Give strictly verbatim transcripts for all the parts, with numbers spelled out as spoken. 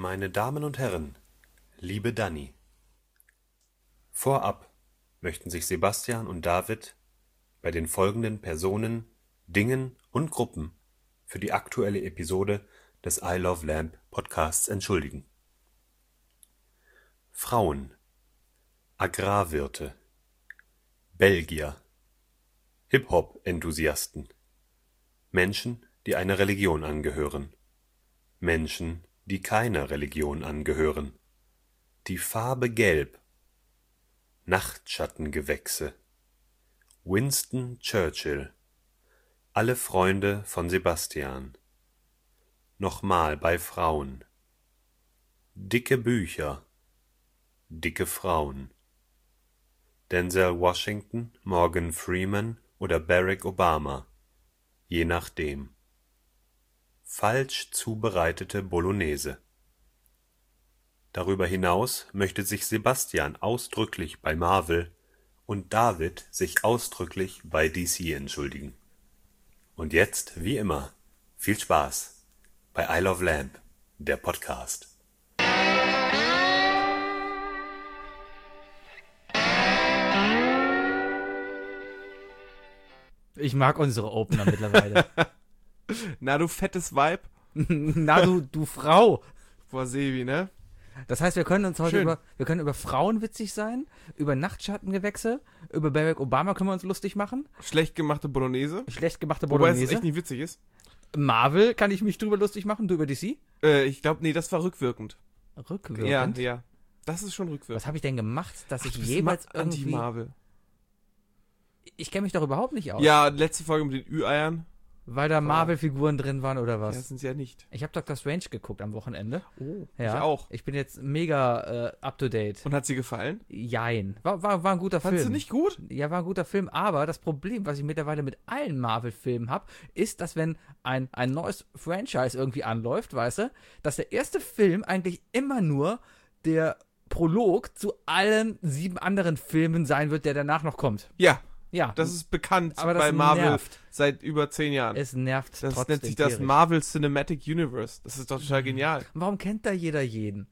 Meine Damen und Herren, liebe Dani, vorab möchten sich Sebastian und David bei den folgenden Personen, Dingen und Gruppen für die aktuelle Episode des I Love Lamp Podcasts entschuldigen. Frauen, Agrarwirte, Belgier, Hip-Hop-Enthusiasten, Menschen, die einer Religion angehören, Menschen, die keiner Religion angehören, die Farbe Gelb, Nachtschattengewächse, Winston Churchill, alle Freunde von Sebastian, nochmal bei Frauen, dicke Bücher, dicke Frauen, Denzel Washington, Morgan Freeman oder Barack Obama, je nachdem. Falsch zubereitete Bolognese. Darüber hinaus möchte sich Sebastian ausdrücklich bei Marvel und David sich ausdrücklich bei D C entschuldigen. Und jetzt, wie immer, viel Spaß bei I Love Lamp, der Podcast. Ich mag unsere Opener mittlerweile. Na, du fettes Weib. Na, du, du Frau. Boah, Sebi, ne? Das heißt, wir können uns heute Schön. über, wir können über Frauen witzig sein, über Nachtschattengewächse, über Barack Obama können wir uns lustig machen. Schlecht gemachte Bolognese. Schlecht gemachte Wobei es Bolognese. echt nicht witzig ist. Marvel kann ich mich drüber lustig machen, du über D C? Äh, ich glaube, nee, das war rückwirkend. Rückwirkend? Ja, ja. Das ist schon rückwirkend. Was habe ich denn gemacht, dass Ach, ich du bist jeweils ma- irgendwie... Anti-Marvel. Ich kenne mich doch überhaupt nicht aus. Ja, letzte Folge mit den Ü-Eiern. Weil da Marvel-Figuren drin waren oder was? Ja, das sind sie ja nicht. Ich habe Doctor Strange geguckt am Wochenende. Oh, Ja, ich auch. Ich bin jetzt mega äh, up to date. Und hat sie gefallen? Jein. War, war, war ein guter Fandst Film. du nicht gut? Ja, war ein guter Film, aber das Problem, was ich mittlerweile mit allen Marvel-Filmen habe, ist, dass wenn ein, ein neues Franchise irgendwie anläuft, weißt du, dass der erste Film eigentlich immer nur der Prolog zu allen sieben anderen Filmen sein wird, der danach noch kommt. Ja, Ja, das ist bekannt aber das bei Marvel nervt. seit über zehn Jahren. Es nervt Das trotzdem nennt sich das tierisch. Marvel Cinematic Universe. Das ist doch total genial. Warum kennt da jeder jeden?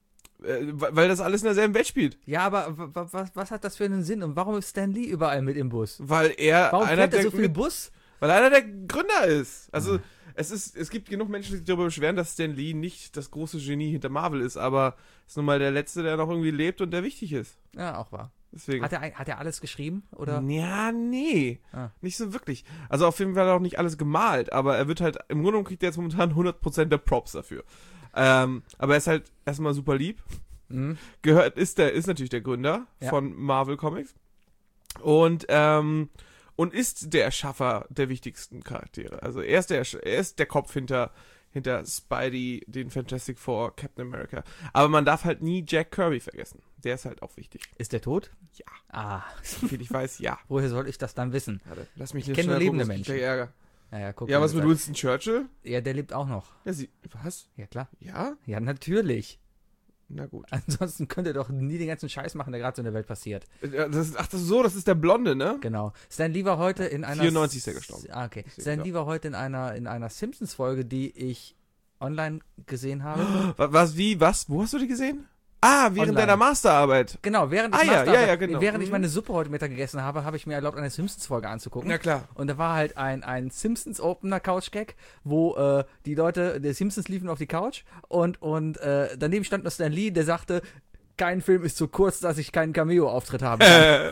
Äh, weil das alles in derselben Welt spielt. Ja, aber w- w- was, was hat das für einen Sinn? Und warum ist Stan Lee überall mit im Bus? Weil er Warum einer fährt er der so viel mit- Bus? Weil einer der Gründer ist. Also, es ist, es gibt genug Menschen, die sich darüber beschweren, dass Stan Lee nicht das große Genie hinter Marvel ist, aber ist nun mal der Letzte, der noch irgendwie lebt und der wichtig ist. Ja, auch wahr. Deswegen. Hat er, hat er alles geschrieben? Oder? Ja, nee. Ah. Nicht so wirklich. Also auf jeden Fall hat er auch nicht alles gemalt, aber er wird halt, im Grunde genommen kriegt er jetzt momentan hundert Prozent der Props dafür. Ähm, aber er ist halt erstmal super lieb. Mhm. Gehört, ist der, ist natürlich der Gründer Ja. von Marvel Comics. Und, ähm, und ist der Erschaffer der wichtigsten Charaktere. Also er ist der, er ist der Kopf hinter, hinter Spidey, den Fantastic Four, Captain America. Aber man darf halt nie Jack Kirby vergessen. Der ist halt auch wichtig. Ist der tot? Ja. Ah, Soviel ich weiß, ja. woher soll ich das dann wissen? Warte, lass mich Ich nicht kenn nur schnell lebende gucken, sonst krieg ich Menschen. Ärger. Naja, guck Ja, mal, was mit das- Winston Churchill? Ja, der lebt auch noch. Ja, sie, was? Ja, klar. Ja? Ja, natürlich. Na gut. Ansonsten könnt ihr doch nie den ganzen Scheiß machen, der gerade so in der Welt passiert. Ja, Das ist, ach, das ist so, das ist der Blonde, ne? Genau. Stan Lee war heute in einer... vierundneunzig ist er gestorben. Ah, okay. Deswegen, Stan ja. Lee war heute in einer, in einer Simpsons-Folge, die ich online gesehen habe. Was, was, wie, was? Wo hast du die gesehen? Ah, während Online. deiner Masterarbeit. Genau, während ich, Ah, ja, Master- ja, ja, genau. während ich Mhm. meine Suppe heute Mittag gegessen habe, habe ich mir erlaubt, eine Simpsons-Folge anzugucken. Na klar. Und da war halt ein, ein Simpsons-Opener-Couch-Gag, wo äh, die Leute, der Simpsons liefen auf die Couch und, und äh, daneben stand noch Stan Lee, der sagte, kein Film ist so kurz, dass ich keinen Cameo-Auftritt habe.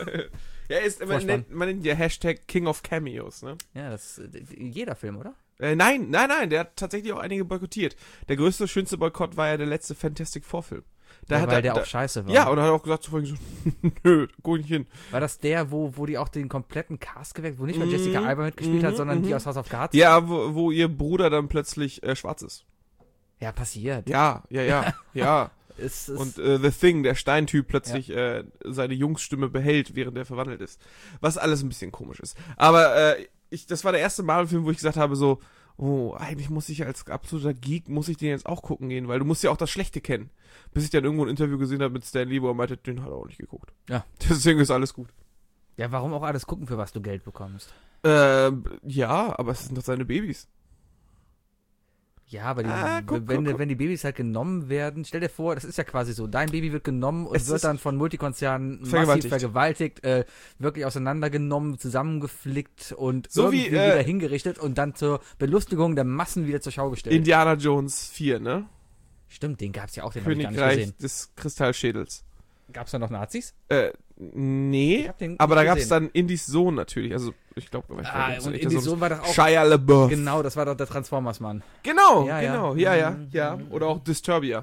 Ja, ist, man, Vorspann. nennt, man nennt ja Hashtag King of Cameos, ne? Ja, das ist äh, jeder Film, oder? Äh, nein, nein, nein, der hat tatsächlich auch einige boykottiert. Der größte, schönste Boykott war ja der letzte Fantastic Four-Film. Da Ja, hat weil er, der da, auch scheiße war. Ja, und er hat auch gesagt zuvor so, nö, guck nicht hin. War das der, wo, wo die auch den kompletten Cast geweckt, wo nicht mal Mhm, Jessica Alba mitgespielt hat, mhm, sondern die mhm. aus House of Cards? Ja, wo, wo ihr Bruder dann plötzlich äh, schwarz ist. Ja, passiert. Ja, ja, ja, ja. Es, es, Und äh, The Thing, der Steintyp, plötzlich äh, seine Jungsstimme behält, während er verwandelt ist. Was alles ein bisschen komisch ist. Aber äh, ich, das war der erste Marvel-Film, wo ich gesagt habe so, oh, eigentlich muss ich als absoluter Geek, muss ich den jetzt auch gucken gehen, weil du musst ja auch das Schlechte kennen. Bis ich dann irgendwo ein Interview gesehen habe mit Stan Lee, wo er meinte, den hat er auch nicht geguckt. Ja. Deswegen ist alles gut. ja, warum auch alles gucken, für was du Geld bekommst? Äh, ja, aber es sind doch seine Babys. Ja, aber die, Ah, guck, wenn, guck, guck. wenn die Babys halt genommen werden, stell dir vor, das ist ja quasi so, dein Baby wird genommen und Es wird ist dann von Multikonzernen massiv vergewaltigt. vergewaltigt, äh, wirklich auseinandergenommen, zusammengeflickt und So irgendwie wie, äh, wieder hingerichtet und dann zur Belustigung der Massen wieder zur Schau gestellt. Indiana Jones vier, ne? Stimmt, den gab's ja auch, den hab ich gar nicht Königreich gesehen. des Kristallschädels. Gab's da noch Nazis? Äh, nee, Ich hab den aber da nicht gab's gesehen. dann Indys Sohn natürlich. Also, ich glaube, Ah, und Indys Sohn war doch auch, Shia LaBeouf. genau, das war doch der Transformers-Mann. Genau, Ja, ja. genau, ja, ja, Mhm. ja. Oder auch Disturbia.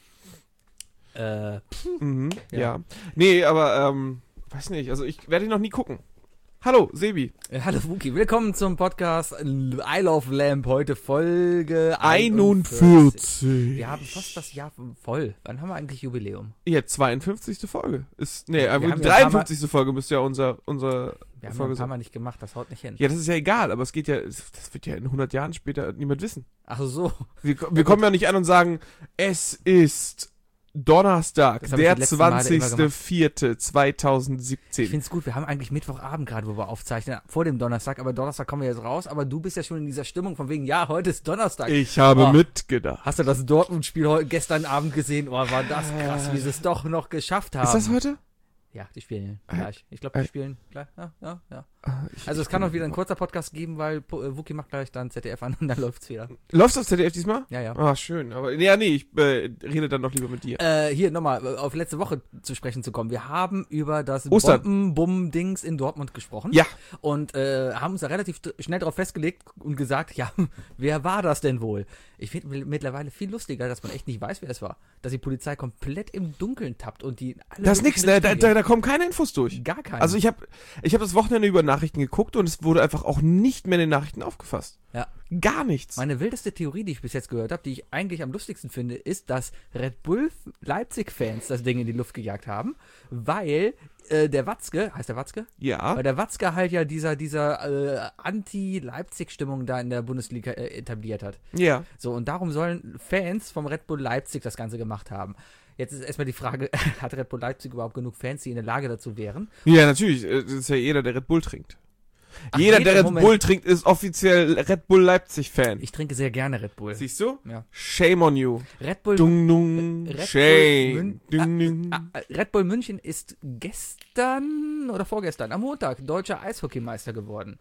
Äh, Mhm, Ja. ja. Nee, aber, ähm, weiß nicht, also ich werde ihn noch nie gucken. Hallo, Sebi. äh, hallo Wookie, willkommen zum Podcast I Love Lamp, heute Folge einundvierzig. einundvierzig. Wir haben fast das Jahr voll. Wann haben wir eigentlich Jubiläum? Ja, zweiundfünfzigste Folge. Ist, nee, Wir aber haben die ja ein paar dreiundfünfzigste Folge müsste ja unser, unser Wir haben Folge ein paar sein. Mal nicht gemacht, das haut nicht hin. Ja, das ist ja egal, aber es geht ja, das wird ja in hundert Jahren später niemand wissen. Ach so. Wir, wir kommen ja nicht an und sagen, es ist Donnerstag, Das hab ich der die letzten Male immer zwanzigster gemacht. vierte Ich zweitausendsiebzehn. find's gut, wir haben eigentlich Mittwochabend gerade, wo wir aufzeichnen, vor dem Donnerstag, aber Donnerstag kommen wir jetzt raus, aber du bist ja schon in dieser Stimmung von wegen, ja, heute ist Donnerstag. Ich habe Oh. mitgedacht. Hast du das Dortmund-Spiel heu- gestern Abend gesehen? Oh, war das krass, wie sie es doch noch geschafft haben. Ist das heute? Ja, die spielen Äh, gleich. Ich glaube, die äh. spielen gleich. Ja, ja, ja. Ah, ich- Also es kann auch wieder ein kurzer Podcast geben, weil Po- äh, Wookie macht gleich dann Z D F an und dann läuft's wieder. Läuft's auf Z D F diesmal? Ja, ja. Ah, schön. Aber ja, nee, ich äh, rede dann doch lieber mit dir. Äh, hier nochmal äh, auf letzte Woche zu sprechen zu kommen. Wir haben über das Ostern. Bomben-Bumm-Dings in Dortmund gesprochen. Ja. Und äh, haben uns da relativ d- schnell drauf festgelegt und gesagt, ja, wer war das denn wohl? Ich finde mittlerweile viel lustiger, dass man echt nicht weiß, wer es war. Dass die Polizei komplett im Dunkeln tappt und die alle Das ist nix, möglichen ne? Da, Richtungen da, da kommen keine Infos durch. gehen. Gar keine. Also ich habe ich hab das Wochenende über Nachrichten geguckt und es wurde einfach auch nicht mehr in den Nachrichten aufgefasst. ja. Gar nichts. Meine wildeste Theorie, die ich bis jetzt gehört habe, die ich eigentlich am lustigsten finde, ist, dass Red Bull Leipzig-Fans das Ding in die Luft gejagt haben, weil äh, der Watzke, heißt der Watzke? Ja. Weil der Watzke halt ja dieser, dieser äh, Anti-Leipzig-Stimmung da in der Bundesliga äh, etabliert hat. Ja. So, und darum sollen Fans vom Red Bull Leipzig das Ganze gemacht haben. Jetzt ist erstmal die Frage, hat Red Bull Leipzig überhaupt genug Fans, die in der Lage dazu wären? Ja, natürlich. äh, Das ist ja jeder, der Red Bull trinkt. Ach, jeder, jeder, der Red Moment. Bull trinkt, ist offiziell Red Bull Leipzig-Fan. Ich trinke sehr gerne Red Bull. Siehst du? Ja. Shame on you. Red Bull Dung, dung, Red Bull shame. Mün- Dung, dung. Ah, ah, Red Bull München ist gestern oder vorgestern, am Montag, deutscher Eishockeymeister geworden.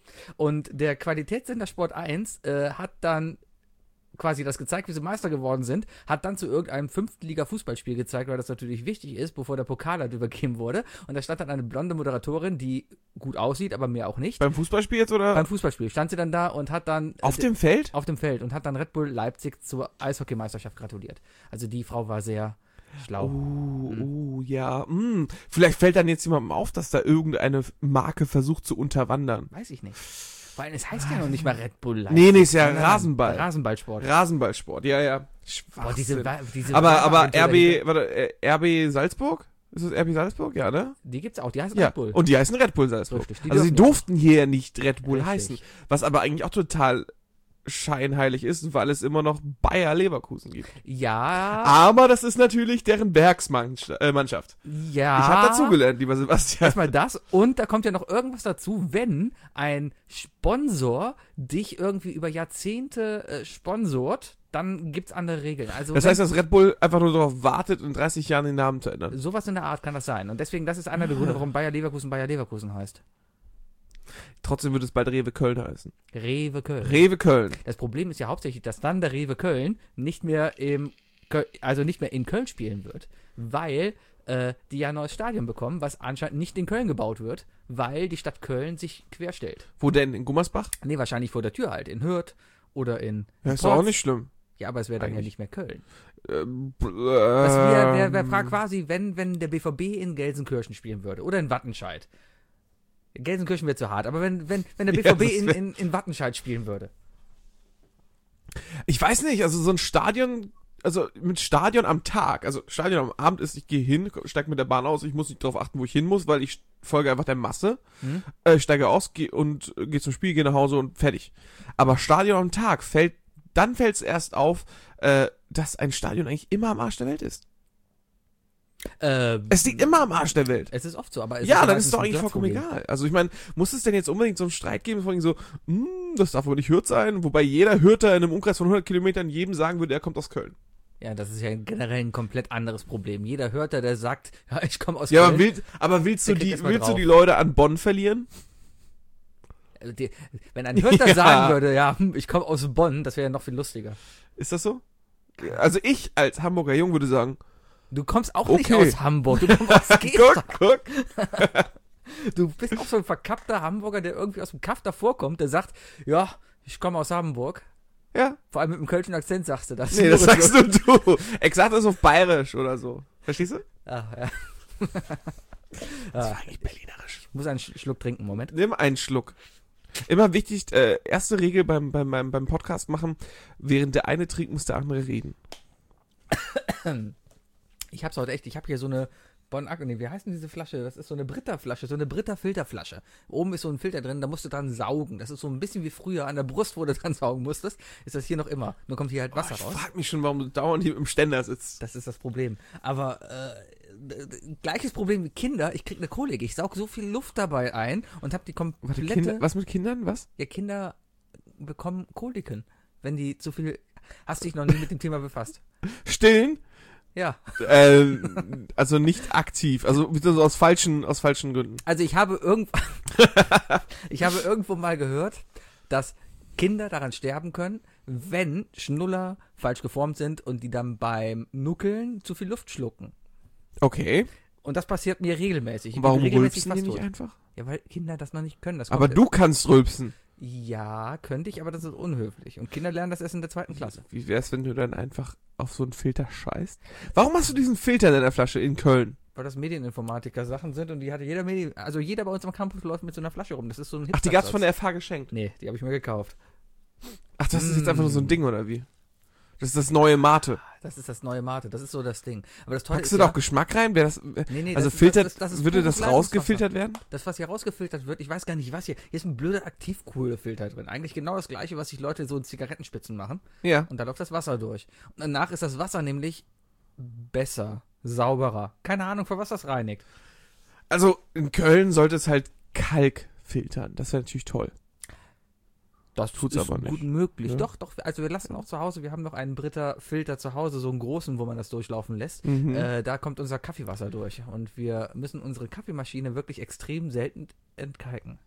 Und der Qualitätssender Sport eins äh, hat dann quasi das gezeigt, wie sie Meister geworden sind, hat dann zu irgendeinem Fünftliga-Fußballspiel gezeigt, weil das natürlich wichtig ist, bevor der Pokal halt übergeben wurde. Und da stand dann eine blonde Moderatorin, die gut aussieht, aber mehr auch nicht. Beim Fußballspiel jetzt oder Beim Fußballspiel stand sie dann da und hat dann auf äh, dem Feld? auf dem Feld und hat dann Red Bull Leipzig zur Eishockeymeisterschaft gratuliert. Also die Frau war sehr schlau. Oh, Hm. oh, ja. Hm. Vielleicht fällt dann jetzt jemandem auf, dass da irgendeine Marke versucht zu unterwandern. Weiß ich nicht. Vor allem, es heißt ja noch nicht mal Red Bull Leipzig. Nee, nee, ist ja Nein, nein, Rasenball. Rasenballsport. Rasenballsport, ja, ja. Boah, Schwachsinn. diese, Wa- diese aber aber Werbeagentur R B, dahinter, warte, äh, R B Salzburg? Ist das R B Salzburg? Ja, ne? die gibt's auch, die heißt Ja. Red Bull. Und die heißen Red Bull Salzburg. Richtig, die Also sie dürfen ja durften hier nicht Red Bull Richtig. heißen. Was aber eigentlich auch total scheinheilig ist, weil es immer noch Bayer Leverkusen gibt. Ja, Aber das ist natürlich deren Werksmannschaft. Äh, Mannschaft. ja. Ich habe dazugelernt, lieber Sebastian. Erstmal das und da kommt ja noch irgendwas dazu, wenn ein Sponsor dich irgendwie über Jahrzehnte äh, sponsort, dann gibt's andere Regeln. Also Das wenn- heißt, dass Red Bull einfach nur darauf wartet, in dreißig Jahren den Namen zu ändern. sowas in der Art kann das sein. Und deswegen, das ist einer der Gründe, warum Bayer Leverkusen Bayer Leverkusen heißt. Trotzdem wird es bald Rewe Köln heißen. Rewe Köln. Rewe Köln. Das Problem ist ja hauptsächlich, dass dann der Rewe Köln nicht mehr im Köl also nicht mehr in Köln spielen wird, weil äh, die ja ein neues Stadion bekommen, was anscheinend nicht in Köln gebaut wird, weil die Stadt Köln sich querstellt. Wo denn? In Gummersbach? Nee, wahrscheinlich vor der Tür halt, in Hürth oder in Ja, ist Porz. doch auch nicht schlimm. Ja, aber es wäre dann ja Eigentlich. nicht mehr Köln. Ähm, Das wäre wär, wär ähm, fra- quasi, wenn, wenn der B V B in Gelsenkirchen spielen würde oder in Wattenscheid. Gelsenkirchen wäre zu hart, aber wenn, wenn, wenn der Ja, B V B das in, wär- in, in Wattenscheid spielen würde. Ich weiß nicht, also so ein Stadion, also mit Stadion am Tag, also Stadion am Abend ist, ich gehe hin, steige mit der Bahn aus, ich muss nicht darauf achten, wo ich hin muss, weil ich folge einfach der Masse, Hm? äh, steige aus geh und äh, gehe zum Spiel, gehe nach Hause und fertig. Aber Stadion am Tag fällt, dann fällt es erst auf, äh, dass ein Stadion eigentlich immer am Arsch der Welt ist. Ähm, Es liegt immer am Arsch der Welt. Es ist oft so, aber es Ja, ist dann ist es doch meistens eigentlich ein vollkommen Platzproblem. egal. Also ich meine, muss es denn jetzt unbedingt so einen Streit geben, von wegen so, hm, das darf aber nicht Hürth sein, wobei jeder Hürther in einem Umkreis von hundert Kilometern jedem sagen würde, er kommt aus Köln. Ja, das ist ja generell ein komplett anderes Problem. Jeder hört da, der sagt, ja, ich komme aus Ja, Köln. aber, will, aber willst, du Der kriegt die, erst mal willst du drauf. die Leute an Bonn verlieren? Also die, wenn ein Hörter Ja. sagen würde, ja, hm, ich komme aus Bonn, das wäre ja noch viel lustiger. Ist das so? Also ich als Hamburger Jung würde sagen, Du kommst auch Okay. nicht aus Hamburg, du kommst aus guck, Gesta. guck. Du bist auch so ein verkappter Hamburger, der irgendwie aus dem Kaff davor kommt, der sagt, ja, ich komme aus Hamburg. Ja, Vor allem mit dem kölschen Akzent sagst du das. nee, das sagst nur du. Exakt ist auf Bayerisch oder so. Verstehst du? Ah, ja. Das Ah, war eigentlich berlinerisch. ich muss einen Sch- Schluck trinken, Moment. Nimm einen Schluck. Immer wichtig, äh, erste Regel beim, beim, beim, beim Podcast machen, während der eine trinkt, muss der andere reden. Ich hab's heute echt, ich habe hier so eine Bon Aqua, nee, wie heißt denn diese Flasche? Das ist so eine Britta-Flasche, so eine Britta-Filterflasche. Oben ist so ein Filter drin, da musst du dran saugen. Das ist so ein bisschen wie früher an der Brust, wo du dran saugen musstest. Ist das hier noch immer. Nur kommt hier halt Wasser ich raus. frag mich schon, warum du dauernd hier im Ständer sitzt. Das ist das Problem. Aber äh, d- gleiches Problem wie Kinder, ich krieg eine Kolik. Ich saug so viel Luft dabei ein und hab die Warte, komplette... Kinder, was mit Kindern? Was? Ja, Kinder bekommen Koliken, wenn die zu viel... Hast dich noch nie mit dem Thema befasst? Stillen? Ja. äh, also nicht aktiv, also so aus falschen, aus falschen Gründen. Also ich habe irgendwo... ich habe irgendwo mal gehört, dass Kinder daran sterben können, wenn Schnuller falsch geformt sind und die dann beim Nuckeln zu viel Luft schlucken. Okay. Und das passiert mir regelmäßig. Ich Und warum bin regelmäßig rülpsen die fast nicht tot. einfach? Ja, weil Kinder das noch nicht können. Das Aber kommt- du kannst rülpsen. Ja, könnte ich, aber das ist unhöflich. Und Kinder lernen das erst in der zweiten Klasse. Wie wär's, wenn du dann einfach auf so einen Filter scheißt? Warum hast du diesen Filter in deiner Flasche in Köln? Weil das Medieninformatiker-Sachen sind und die hatte jeder Medien... Also jeder bei uns am Campus läuft mit so einer Flasche rum. Das ist so ein Ach, die gab's Hipstersatz. von der F H geschenkt. Nee, die habe ich mir gekauft. Ach, das ist jetzt Mm. einfach nur so ein Ding, oder wie? Das ist das neue Mate. Das ist das neue Mate. Das ist so das Ding. Aber das Tolle Packst ist du da ja, auch Geschmack rein? Wär das, nee, nee, also das, filtert, das, das, das ist würde pures das rausgefiltert Leitungswasser. werden? Das, was hier rausgefiltert wird, ich weiß gar nicht, was hier. Hier ist ein blöder Aktivkohlefilter drin. Eigentlich genau das gleiche, was sich Leute so in Zigarettenspitzen machen. Ja. Und da läuft das Wasser durch. Und danach ist das Wasser nämlich besser, sauberer. Keine Ahnung, für was das reinigt. Also in Köln sollte es halt Kalk filtern. Das wäre natürlich toll. Das tut's ist aber nicht. gut möglich. Ja. Doch, doch. Also wir lassen auch zu Hause, wir haben noch einen Britta-Filter zu Hause, so einen großen, wo man das durchlaufen lässt. Mhm. Äh, da kommt unser Kaffeewasser durch. Und wir müssen unsere Kaffeemaschine wirklich extrem selten entkalken.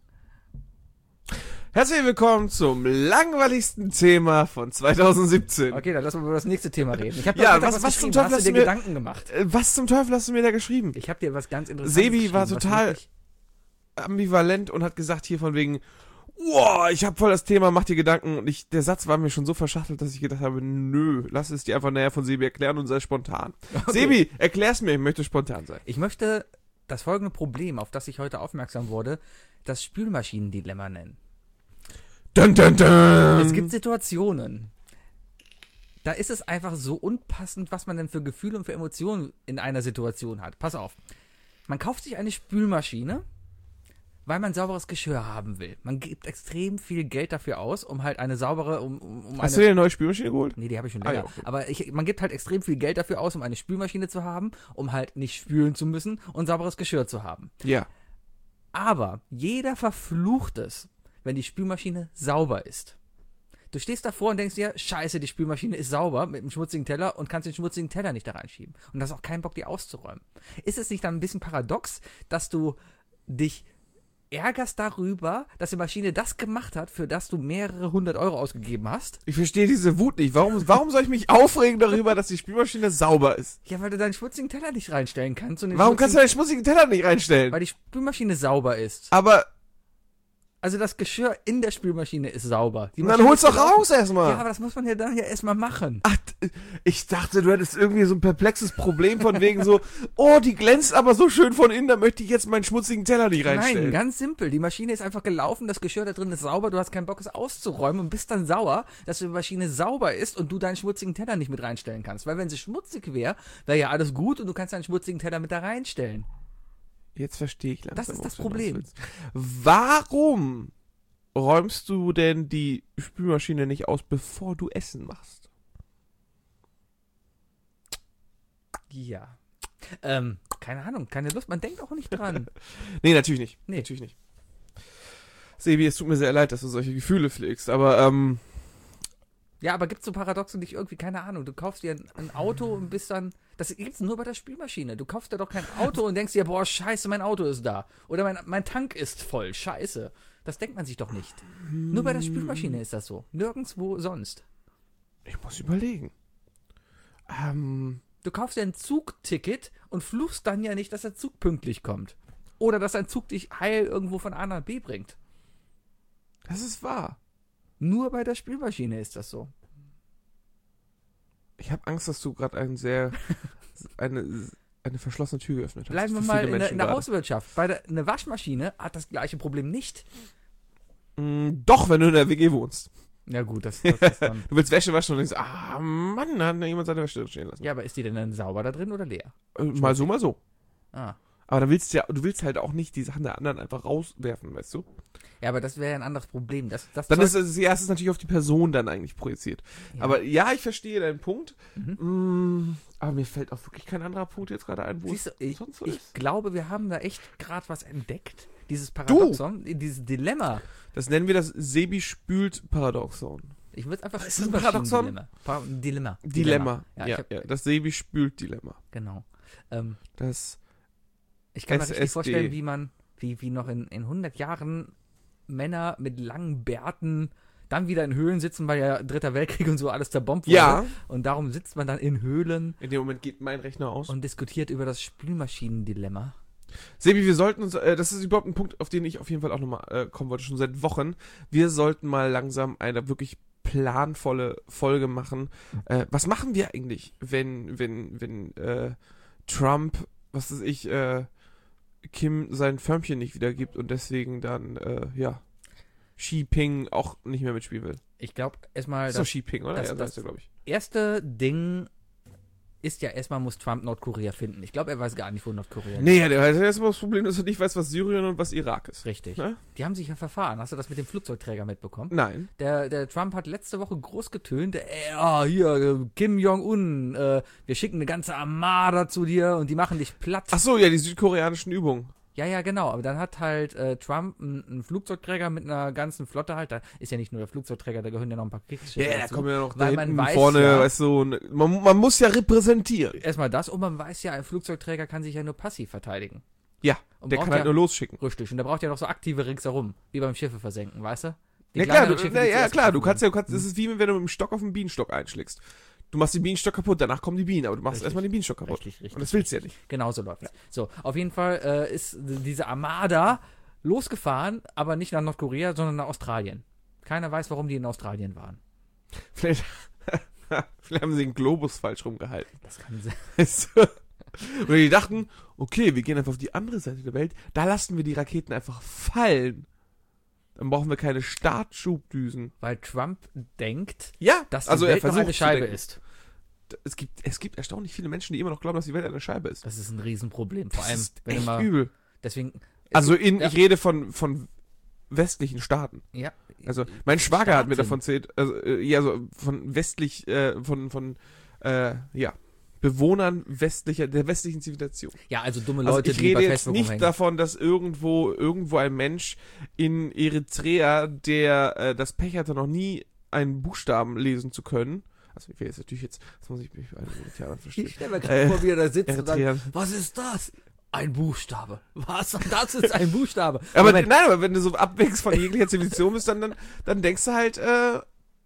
Herzlich willkommen zum langweiligsten Thema von zweitausendsiebzehn. Okay, dann lassen wir über das nächste Thema reden. Ich habe Ja, da was- was, was zum geschrieben. Teufel Hast du hast dir du mir- Gedanken gemacht? Äh, Was zum Teufel hast du mir da geschrieben? Ich habe dir was ganz Interessantes Sebi war geschrieben, was total wirklich- ambivalent und hat gesagt hier von wegen, wow, ich habe voll das Thema, mach dir Gedanken. Und ich, der Satz war mir schon so verschachtelt, dass ich gedacht habe, nö, lass es dir einfach näher von Sebi erklären und sei spontan. Okay. Sebi, erklär's mir, ich möchte spontan sein. Ich möchte das folgende Problem, auf das ich heute aufmerksam wurde, das Spülmaschinendilemma nennen. Dun, dun, dun. Es gibt Situationen, da ist es einfach so unpassend, was man denn für Gefühle und für Emotionen in einer Situation hat. Pass auf. Man kauft sich eine Spülmaschine, weil man sauberes Geschirr haben will. Man gibt extrem viel Geld dafür aus, um halt eine saubere, um, um um Hast eine... du dir eine neue Spülmaschine geholt? Nee, die habe ich schon Ah, länger. ja, okay. Aber ich, man gibt halt extrem viel Geld dafür aus, um eine Spülmaschine zu haben, um halt nicht spülen zu müssen und sauberes Geschirr zu haben. Ja. Aber jeder verflucht es, wenn die Spülmaschine sauber ist. Du stehst davor und denkst dir, scheiße, die Spülmaschine ist sauber mit einem schmutzigen Teller und kannst den schmutzigen Teller nicht da reinschieben. Und hast auch keinen Bock, die auszuräumen. Ist es nicht dann ein bisschen paradox, dass du dich ärgerst darüber, dass die Maschine das gemacht hat, für das du mehrere hundert Euro ausgegeben hast? Ich verstehe diese Wut nicht. Warum, warum soll ich mich aufregen darüber, dass die Spülmaschine sauber ist? Ja, weil du deinen schmutzigen Teller nicht reinstellen kannst. Und den Warum kannst du schmutzigen- deinen schmutzigen Teller nicht reinstellen? Weil die Spülmaschine sauber ist. Aber, Also das Geschirr in der Spülmaschine ist sauber. Die dann Maschine hol's ist doch gelaufen. raus erstmal. Ja, aber das muss man ja dann ja erstmal machen. Ach, d- ich dachte, du hättest irgendwie so ein perplexes Problem von wegen so, oh, die glänzt aber so schön von innen, da möchte ich jetzt meinen schmutzigen Teller nicht reinstellen. Nein, ganz simpel. Die Maschine ist einfach gelaufen, das Geschirr da drin ist sauber, du hast keinen Bock, es auszuräumen und bist dann sauer, dass die Maschine sauber ist und du deinen schmutzigen Teller nicht mit reinstellen kannst. Weil wenn sie schmutzig wäre, wäre ja alles gut und du kannst deinen schmutzigen Teller mit da reinstellen. Jetzt verstehe ich langsam. Das ist das was du Problem. willst. Warum räumst du denn die Spülmaschine nicht aus, bevor du Essen machst? Ja. Ähm, keine Ahnung, keine Lust, man denkt auch nicht dran. Nee, natürlich nicht. Nee. Natürlich nicht. Sebi, es tut mir sehr leid, dass du solche Gefühle pflegst, aber ähm, Ja, aber gibt's so Paradoxe nicht irgendwie, keine Ahnung, du kaufst dir ein, ein Auto und bist dann, das gibt's nur bei der Spielmaschine. Du kaufst dir doch kein Auto und denkst dir, boah, scheiße, mein Auto ist da. Oder mein, mein Tank ist voll, scheiße. Das denkt man sich doch nicht. Nur bei der Spielmaschine ist das so. Nirgendwo sonst. ich muss überlegen. Ähm, Du kaufst dir ein Zugticket und fluchst dann ja nicht, dass der Zug pünktlich kommt. Oder dass ein Zug dich heil irgendwo von A nach B bringt. das ist wahr. Nur bei der Spielmaschine ist das so. Ich habe Angst, dass du gerade ein sehr eine eine verschlossene Tür geöffnet hast. Bleiben wir für mal viele in der, Menschen in der gerade. Hauswirtschaft. Bei der, eine Waschmaschine hat das gleiche Problem nicht. Mm, Doch, wenn du in der W G wohnst. Ja gut, das, das ist dann... Du willst Wäsche waschen und denkst, ah Mann, da hat da jemand seine Wäsche stehen lassen. Ja, aber ist die denn dann sauber da drin oder leer? Äh, mal so, mal so. Ah. Aber da willst du ja, du willst halt auch nicht die Sachen der anderen einfach rauswerfen, weißt du? Ja, aber das wäre ja ein anderes Problem. Das, das Dann Zeug- ist es, ja, es ist natürlich auf die Person dann eigentlich projiziert. Ja. Aber ja, ich verstehe deinen Punkt. Mhm. Mm, aber mir fällt auch wirklich kein anderer Punkt jetzt gerade ein, wo Siehst du, es ich, sonst so ich ist. glaube, wir haben da echt gerade was entdeckt. Dieses Paradoxon, dieses Dilemma. Das nennen wir das Sebi-spült-Paradoxon. Ich würde einfach ist das ein Paradoxon? Dilemma. Pa Dilemma. Dilemma. Ja, Ja, ich hab, ja, das Sebi-spült-Dilemma. genau. Ähm, Das ich kann mir S S D. richtig vorstellen, wie man, wie, wie noch in, in hundert Jahren Männer mit langen Bärten dann wieder in Höhlen sitzen, weil ja Dritter Weltkrieg und so alles zerbombt wurde. Ja. Und darum sitzt man dann in Höhlen In dem Moment geht mein Rechner aus. und diskutiert über das Spülmaschinendilemma. Sebi, wir sollten uns, äh, das ist überhaupt ein Punkt, auf den ich auf jeden Fall auch nochmal äh, kommen wollte, schon seit Wochen. Wir sollten mal langsam eine wirklich planvolle Folge machen. Äh, was machen wir eigentlich, wenn, wenn, wenn äh, Trump, was weiß ich, äh, Kim sein Förmchen nicht wiedergibt und deswegen dann, äh, ja, Xi Jinping auch nicht mehr mitspielen will. Ich glaube, erstmal Das ist doch das Xi Jinping, oder? das- ja, das- das ist glaube ich. erste Ding ist ja erstmal, muss Trump Nordkorea finden. Ich glaube, er weiß gar nicht, wo Nordkorea ist. Nee, der hat erstmal das Problem, dass er nicht weiß, was Syrien und was Irak ist. Richtig. Ne? Die haben sich ja verfahren. Hast du das mit dem Flugzeugträger mitbekommen? Nein. Der, der Trump hat letzte Woche groß getönt, äh, ah, hier, äh, Kim Jong-un, äh, wir schicken eine ganze Armada zu dir und die machen dich platt. Ach so, ja, die südkoreanischen Übungen. Ja, ja, genau. Aber dann hat halt äh, Trump einen, einen Flugzeugträger mit einer ganzen Flotte halt. Da ist ja nicht nur der Flugzeugträger, da gehören ja noch ein paar Kriegsschiffe Ja, da dazu. kommen ja noch da Weil man hinten weiß vorne, ja- weißt du, ne- man, man muss ja repräsentieren. Erstmal das und man weiß ja, ein Flugzeugträger kann sich ja nur passiv verteidigen. Ja, Und der braucht kann halt ja, nur losschicken. Richtig, und der braucht ja noch so aktive ringsherum, wie beim Schiffe versenken, weißt du? Die Ja klar, du, kleineren Schiffe, na, die ja zuerst klar, du getroffen kannst ja, du werden. kannst, es ist wie wenn du mit dem Stock auf den Bienenstock einschlägst. Du machst den Bienenstock kaputt, danach kommen die Bienen, aber du machst Richtig. erstmal den Bienenstock kaputt. Richtig, richtig. Und das willst du ja nicht. Genau so läuft's. So, auf jeden Fall äh, ist diese Armada losgefahren, aber nicht nach Nordkorea, sondern nach Australien. Keiner weiß, warum die in Australien waren. Vielleicht, vielleicht haben sie den Globus falsch rumgehalten. Das kann sein. Weißt du? Oder die dachten, okay, wir gehen einfach auf die andere Seite der Welt, da lassen wir die Raketen einfach fallen. Dann brauchen wir keine Startschubdüsen. Weil Trump denkt, Ja, dass die also er Welt noch versucht eine zu Scheibe denken. ist. Es gibt, es gibt erstaunlich viele Menschen, die immer noch glauben, dass die Welt eine Scheibe ist. Das ist ein Riesenproblem. Vor Das allem, ist wenn du echt mal. übel. Deswegen. Also in, ja. ich rede von, von westlichen Staaten. Ja. Also mein Schwager hat mir Staaten. davon erzählt, also, äh, ja, so von westlich, äh, von, von, äh, ja, Bewohnern westlicher, der westlichen Zivilisation. Ja, also dumme Also Leute, ich die rede bei jetzt Facebook nicht rumhängen. davon, dass irgendwo, irgendwo ein Mensch in Eritrea, der äh, das Pech hatte, noch nie einen Buchstaben lesen zu können. Also ich will jetzt natürlich jetzt, das muss ich mich bei den Eritreanern verstehen. Ich stelle mir gerade Äh, vor, wie er da sitzt und Eritrean. dann, was ist das? Ein Buchstabe. Was? Das ist ein Buchstabe. Aber Moment, nein, aber wenn du so abwächst von jeglicher Zivilisation bist, dann, dann, dann denkst du halt, äh,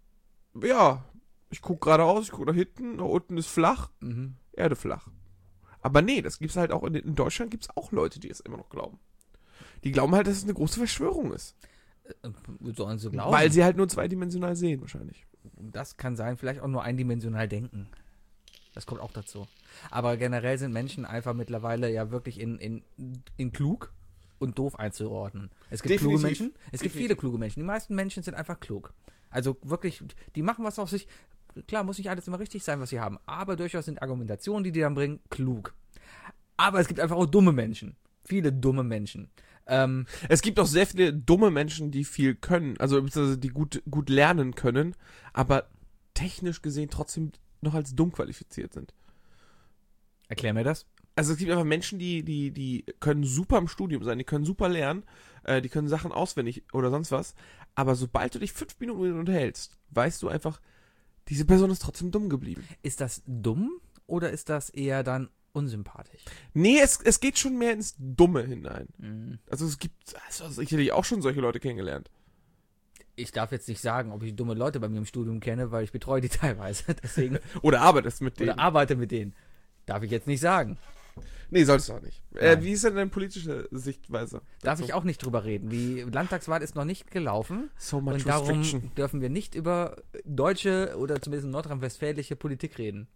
ja, ich guck geradeaus, ich guck nach hinten, nach unten ist flach, mhm. Erde flach. Aber nee, das gibt's halt auch, in, in Deutschland gibt's auch Leute, die es immer noch glauben. Die glauben halt, dass es eine große Verschwörung ist. Äh, Sollen sie glauben? Weil sie halt nur zweidimensional sehen, wahrscheinlich. Das kann sein, vielleicht auch nur eindimensional denken. Das kommt auch dazu. Aber generell sind Menschen einfach mittlerweile ja wirklich in, in, in klug und doof einzuordnen. Es gibt Definitiv. kluge Menschen, es gibt Definitiv. viele kluge Menschen. Die meisten Menschen sind einfach klug. Also wirklich, die machen was auf sich. Klar, muss nicht alles immer richtig sein, was sie haben. Aber durchaus sind Argumentationen, die die dann bringen, klug. Aber es gibt einfach auch dumme Menschen. Viele dumme Menschen. Ähm, Es gibt auch sehr viele dumme Menschen, die viel können, also beziehungsweise die gut, gut lernen können, aber technisch gesehen trotzdem noch als dumm qualifiziert sind. Erklär mir das. Also es gibt einfach Menschen, die, die, die können super im Studium sein, die können super lernen, äh, die können Sachen auswendig oder sonst was, aber sobald du dich fünf Minuten mit ihnen unterhältst, weißt du einfach, diese Person ist trotzdem dumm geblieben. Ist das dumm oder ist das eher dann unsympathisch? Nee, es, es geht schon mehr ins Dumme hinein. Mhm. Also es gibt, also sicherlich auch schon solche Leute kennengelernt. Ich darf jetzt nicht sagen, ob ich dumme Leute bei mir im Studium kenne, weil ich betreue die teilweise. Deswegen, Oder arbeitest mit denen. oder arbeite mit denen. Darf ich jetzt nicht sagen. Nee, solltest du auch nicht. Äh, Nein. wie ist denn deine politische Sichtweise? Darf dazu? ich auch nicht drüber reden. Die Landtagswahl ist noch nicht gelaufen. So much Und darum restriction. dürfen wir nicht über deutsche oder zumindest nordrhein-westfälische Politik reden.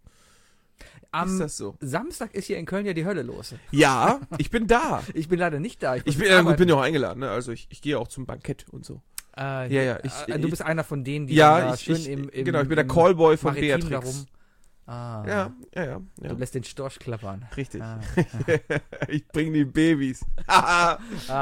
Am Ist das so? Samstag ist hier in Köln ja die Hölle los. Ja, ich bin da. Ich bin leider nicht da. Ich muss bin, jetzt ja, gut, arbeiten. bin ja auch eingeladen, ne? Also ich, ich gehe auch zum Bankett und so. Äh, Ja, ja, ich- äh, du ich- bist einer von denen, die Ja, dann da ich, schön ich, im, im genau, ich bin der im Callboy von Maritim Beatrix. darum. Ah, Ja, ja, ja. ja. Du lässt den Storch klappern. Richtig. Ah, Ich bringe die Babys. ah.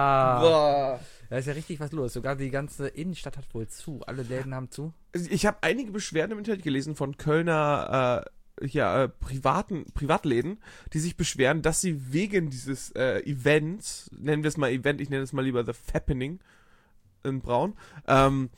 Boah. Da ist ja richtig was los. Sogar die ganze Innenstadt hat wohl zu. Alle Läden haben zu. Ich habe einige Beschwerden im Internet gelesen von Kölner äh, ja, äh, privaten Privatläden, die sich beschweren, dass sie wegen dieses äh, Events, nennen wir es mal Event, ich nenne es mal lieber The Fappening in Braun, ähm,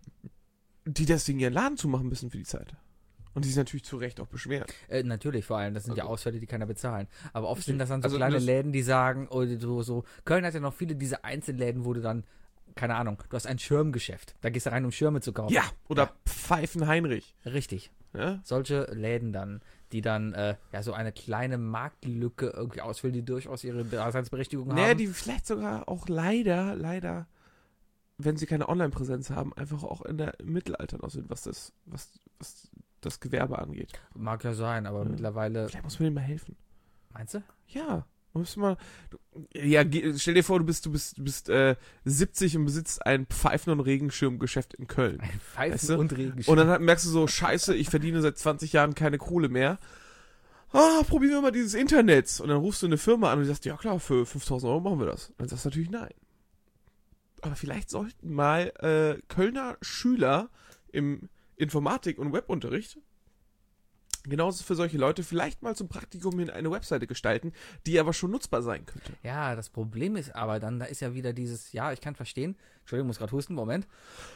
die deswegen ihren Laden zumachen müssen für die Zeit. Und die sich natürlich zu Recht auch beschweren. Äh, natürlich, vor allem. Das sind ja Also- Ausfälle, die keiner bezahlen. Aber oft Richtig. sind das dann so Also kleine das- Läden, die sagen, oder so, so. Köln hat ja noch viele diese Einzelläden, wo du dann, keine Ahnung, du hast ein Schirmgeschäft. Da gehst du rein, um Schirme zu kaufen. Ja, oder Ja. Pfeifen Heinrich. Richtig. Ja? Solche Läden dann, die dann äh, ja so eine kleine Marktlücke irgendwie ausfüllen, die durchaus ihre Daseinsberechtigung Naja, haben. die vielleicht sogar auch leider, leider, wenn sie keine Online-Präsenz haben, einfach auch in der im Mittelalter noch sind, was das, was, was das Gewerbe angeht. Mag ja sein, aber Ja. mittlerweile. Vielleicht muss man denen mal helfen. Meinst du? Ja, man muss mal. Du, ja, geh- stell dir vor, du bist, du bist, du bist äh, siebzig und besitzt ein Pfeifen- und Regenschirmgeschäft in Köln. Ein Pfeifen Weißt du? und Regenschirm. Und dann hat- merkst du so, scheiße, ich verdiene seit zwanzig Jahren keine Kohle mehr. Ah, probieren wir mal dieses Internet. Und dann rufst du eine Firma an und die sagst, ja klar, für fünftausend Euro machen wir das. Und dann sagst du natürlich nein. Aber vielleicht sollten mal äh, Kölner Schüler im Informatik- und Webunterricht genauso für solche Leute vielleicht mal zum Praktikum hin eine Webseite gestalten, die aber schon nutzbar sein könnte. Ja, das Problem ist aber dann, da ist ja wieder dieses, ja, ich kann verstehen, Entschuldigung, muss gerade husten, Moment.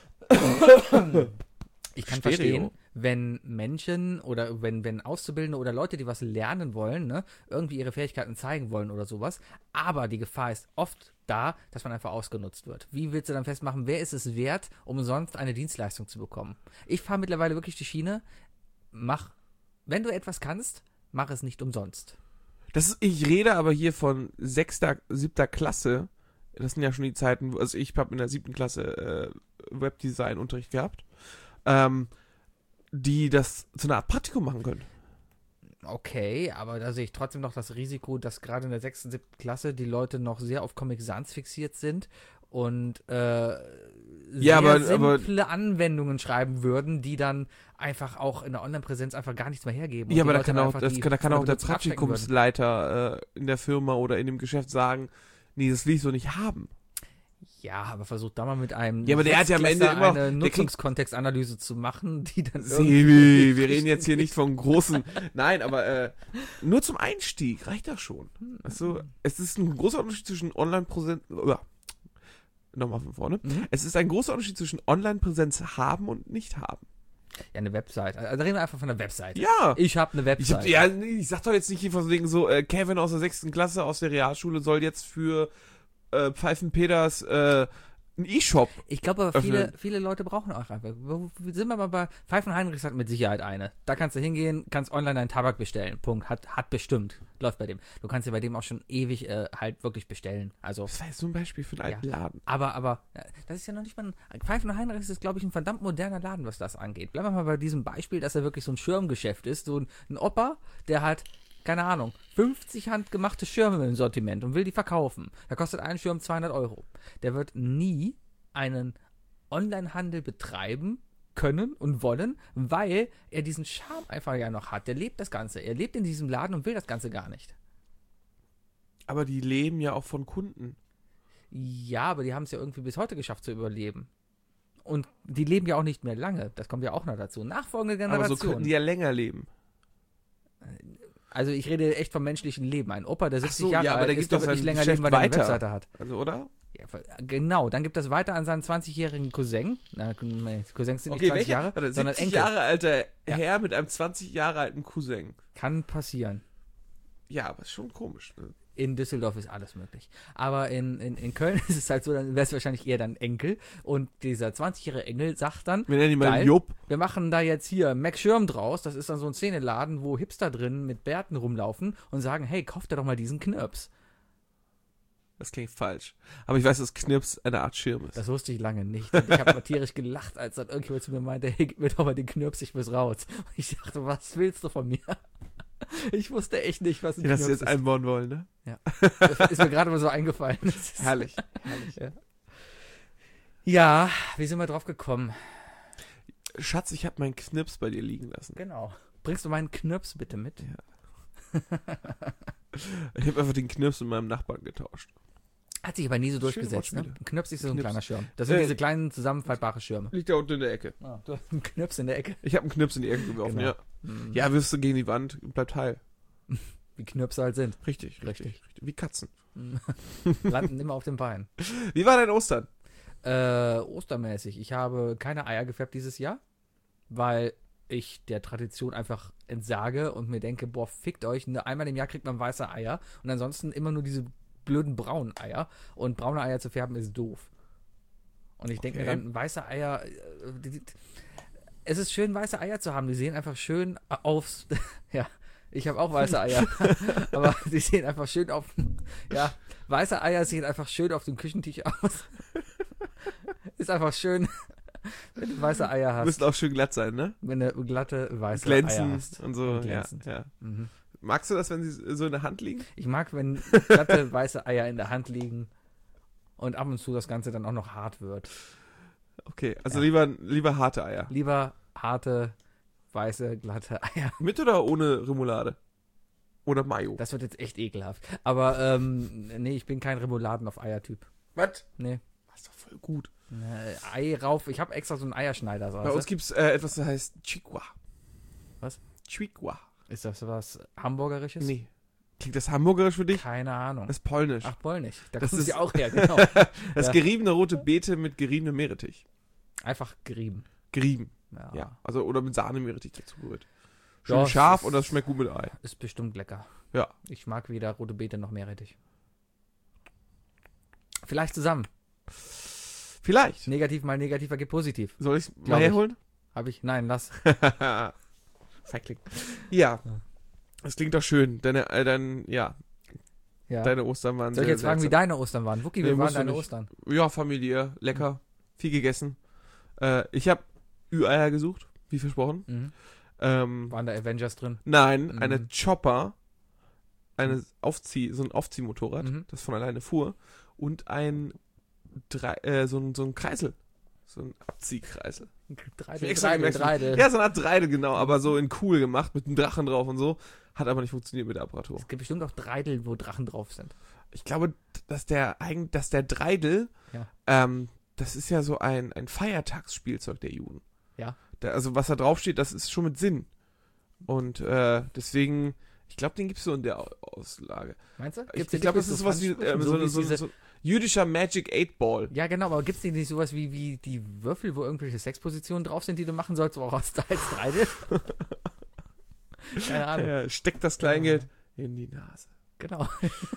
Ich kann Stereo. verstehen, wenn Menschen oder wenn, wenn Auszubildende oder Leute, die was lernen wollen, ne, irgendwie ihre Fähigkeiten zeigen wollen oder sowas, aber die Gefahr ist oft da, dass man einfach ausgenutzt wird. Wie willst du dann festmachen, wer ist es wert, umsonst eine Dienstleistung zu bekommen? Ich fahre mittlerweile wirklich die Schiene, mach, wenn du etwas kannst, mach es nicht umsonst. Das ist, ich rede aber hier von sechster, siebter Klasse. Das sind ja schon die Zeiten, wo- also ich habe in der siebten Klasse äh, Webdesign-Unterricht gehabt, ähm, die das zu einer Art Praktikum machen können. Okay, aber da sehe ich trotzdem noch das Risiko, dass gerade in der sechsten, siebten Klasse die Leute noch sehr auf Comic Sans fixiert sind und äh, sehr aber- aber- simple Anwendungen schreiben würden, die dann einfach auch in der Online-Präsenz einfach gar nichts mehr hergeben. Und Ja, die aber da Leute kann dann auch, einfach das die kann, da kann auch der Leute abschrecken würden. Praktikumsleiter äh, in der Firma oder in dem Geschäft sagen, nee, das will ich so nicht haben. Ja, aber versucht da mal mit einem Ja, aber der hat ja am Ende Sechstklässler immer- eine der kriegt- Nutzungskontextanalyse zu machen, die dann Sebi, wir reden jetzt hier nicht von großen, nein, aber äh, nur zum Einstieg reicht das schon. Also, es ist ein großer Unterschied zwischen Online-Präsenz, oder, nochmal von vorne, Mhm. es ist ein großer Unterschied zwischen Online-Präsenz haben und nicht haben. Ja, eine Website. Also reden wir einfach von der Website. Ja. Ich habe eine Ich, hab, Website. ja, nee, ich sag doch jetzt nicht hier von wegen so, äh, Kevin aus der sechsten Klasse aus der Realschule soll jetzt für äh, Pfeifen Peters äh, einen E-Shop. Ich glaube aber, viele, öffnen. viele Leute brauchen auch einfach. Wo- wo- Sind wir mal bei Pfeifen Heinrichs hat mit Sicherheit eine. Da kannst du hingehen, kannst online deinen Tabak bestellen. Punkt. Hat, hat bestimmt. Läuft bei dem. Du kannst ja bei dem auch schon ewig äh, halt wirklich bestellen. Also, Das war jetzt so ein Beispiel für einen alten Laden. aber, aber, ja, das ist ja noch nicht mal ein. Pfeifen Heinrichs ist, glaube ich, ein verdammt moderner Laden, was das angeht. Bleiben wir mal bei diesem Beispiel, dass er wirklich so ein Schirmgeschäft ist. So ein, ein Opa, der hat, keine Ahnung, fünfzig handgemachte Schirme im Sortiment und will die verkaufen. Da kostet ein Schirm zweihundert Euro. Der wird nie einen Onlinehandel betreiben können und wollen, weil er diesen Charme einfach ja noch hat. Der lebt das Ganze. Er lebt in diesem Laden und will das Ganze gar nicht. Aber die leben ja auch von Kunden. Ja, aber die haben es ja irgendwie bis heute geschafft zu überleben. Und die leben ja auch nicht mehr lange. Das kommt ja auch noch dazu. Nachfolgende Aber so Generation. könnten die ja länger leben. Also ich rede echt vom menschlichen Leben. Ein Opa, der Ach siebzig so, Jahre ja, aber alt der ist, gibt der doch wird nicht sein länger Geschäft leben, weil er eine weiter. Webseite hat. Also, oder? Ja, genau, dann gibt das weiter an seinen zwanzigjährigen Cousin. Na, nee, Cousins sind nicht Okay, zwanzig welcher? Jahre, Warte, sondern siebzig Enkel. Jahre alter Ja. Herr mit einem zwanzig Jahre alten Cousin. Kann passieren. Ja, aber ist schon komisch. Ne? In Düsseldorf ist alles möglich. Aber in, in, in Köln ist es halt so, dann wäre es wahrscheinlich eher dann Enkel. Und dieser zwanzigjährige Enkel sagt dann, Wir nennen ihn mal geil, Jupp. wir machen da jetzt hier Mac Schirm draus. Das ist dann so ein Szeneladen, wo Hipster drin mit Bärten rumlaufen und sagen, hey, kauft dir doch mal diesen Knirps. Das klingt falsch. Aber ich weiß, dass Knirps eine Art Schirm ist. Das wusste ich lange nicht. Und ich habe mal tierisch gelacht, als dann irgendjemand zu mir meinte, hey, gib mir doch mal den Knirps, ich muss raus. Und ich dachte, was willst du von mir? Ich wusste echt nicht, was ein Dass Knirps sie jetzt ist. einbauen wollen, ne? Das ist mir gerade mal so eingefallen. Das ist- Herrlich. Herrlich. Ja. Ja, wie sind wir drauf gekommen? Schatz, ich habe meinen Knips bei dir liegen lassen. Genau. Bringst du meinen Knirps bitte mit? Ich habe einfach den Knips mit meinem Nachbarn getauscht. Hat sich aber nie so Schöne durchgesetzt, ne? Wortspiele. Ein Knirps ist so ein Knips. kleiner Schirm. Das sind Äh, diese kleinen zusammenfaltbare Schirme. Liegt da unten in der Ecke. Ah, du hast einen Knirps in der Ecke. Ich habe einen Knips in die Ecke geworfen, Genau. ja. Mhm. Ja, wirfst du gegen die Wand, bleibt heil. Wie Knirpse halt sind. Richtig, richtig, Richtig. richtig. Wie Katzen. Landen immer auf dem Bein. Wie war dein Ostern? Äh, ostermäßig. Ich habe keine Eier gefärbt dieses Jahr, weil ich der Tradition einfach entsage und mir denke, boah, fickt euch, ne, einmal im Jahr kriegt man weiße Eier und ansonsten immer nur diese blöden braunen Eier und braune Eier zu färben ist doof. Und ich denke mir Okay. dann, weiße Eier, äh, die, die, es ist schön, weiße Eier zu haben, die sehen einfach schön aufs, ja, ich habe auch weiße Eier, aber die sehen einfach schön auf, ja, weiße Eier sehen einfach schön auf dem Küchentisch aus. Ist einfach schön, wenn du weiße Eier hast. Müssen auch schön glatt sein, ne? Wenn du glatte, weiße Eier Glänzen hast. und so. Und glänzend. Ja, ja. Mhm. Magst du das, wenn sie so in der Hand liegen? Ich mag, wenn glatte, weiße Eier in der Hand liegen und ab und zu das Ganze dann auch noch hart wird. Okay, also Ja. lieber, lieber harte Eier. Lieber harte, weiße, glatte Eier. Mit oder ohne Remoulade? Oder Mayo? Das wird jetzt echt ekelhaft. Aber, ähm, nee, ich bin kein Remouladen auf Eier-Typ. Was? Nee. Das ist doch voll gut. Äh, Ei rauf. Ich habe extra so einen Eierschneider. Bei uns gibt es äh, etwas, das heißt Chiqua. Was? Chiqua. Ist das was Hamburgerisches? Nee. Klingt das hamburgerisch für dich? Keine Ahnung. Das ist polnisch. Ach, polnisch. Da Das kommt es ist- ja auch her, genau. Das ja. geriebene rote Beete mit geriebenem Meerrettich. Einfach gerieben. Gerieben. Ja. Ja. Also, oder mit Sahne-Meerrettich dazu gerührt. Schön Ja, scharf es und das ist- schmeckt gut mit Ei. Ist bestimmt lecker. Ja. Ich mag weder rote Beete noch Meerrettich. Vielleicht zusammen. Vielleicht. Negativ mal negativ ergibt positiv. Soll ich Glaub mal ich. herholen? Habe ich? Nein, lass. Feigling. Ja. Ja. Das klingt doch schön. Deine, äh, dein, ja, Ja. deine Ostern waren Soll ich sehr jetzt fragen, wie seltsam. deine Ostern waren? Wookie, Nee, wie waren musst du deine nicht. Ostern? Ja, familiär, lecker, viel gegessen. Äh, ich habe Ü-Eier gesucht, wie versprochen. Mhm. Ähm, Waren da Avengers drin? nein, Mhm. eine Chopper, eine Aufzieh, so ein Aufziehmotorrad, Mhm. das von alleine fuhr, und ein, Drei, äh, so, ein so ein Kreisel, so ein Abziehkreisel. Dreidel, Extra Dreidel, gemerkt. Dreidel. Ja, so eine Art Dreidel, genau, aber so in cool gemacht, mit einem Drachen drauf und so. Hat aber nicht funktioniert mit der Apparatur. Es gibt bestimmt auch Dreidel, wo Drachen drauf sind. Ich glaube, dass der eigen, dass der Dreidel, Ja. ähm, das ist ja so ein, ein Feiertagsspielzeug der Juden. Ja. Da, also was da draufsteht, das ist schon mit Sinn. Und äh, deswegen, ich glaube, den gibt es so in der Au- Auslage. Meinst du? Ich, Gibt's ich den glaube, wirklich das ist sowas wie Pfannkuchen, ähm, so, wie so, so, diese- so jüdischer Magic eight Ball. Ja, genau, aber gibt es nicht sowas wie, wie die Würfel, wo irgendwelche Sexpositionen drauf sind, die du machen sollst, auch als als Dreidel? Keine Ahnung. Ja, steckt das Kleingeld in die Nase. Genau.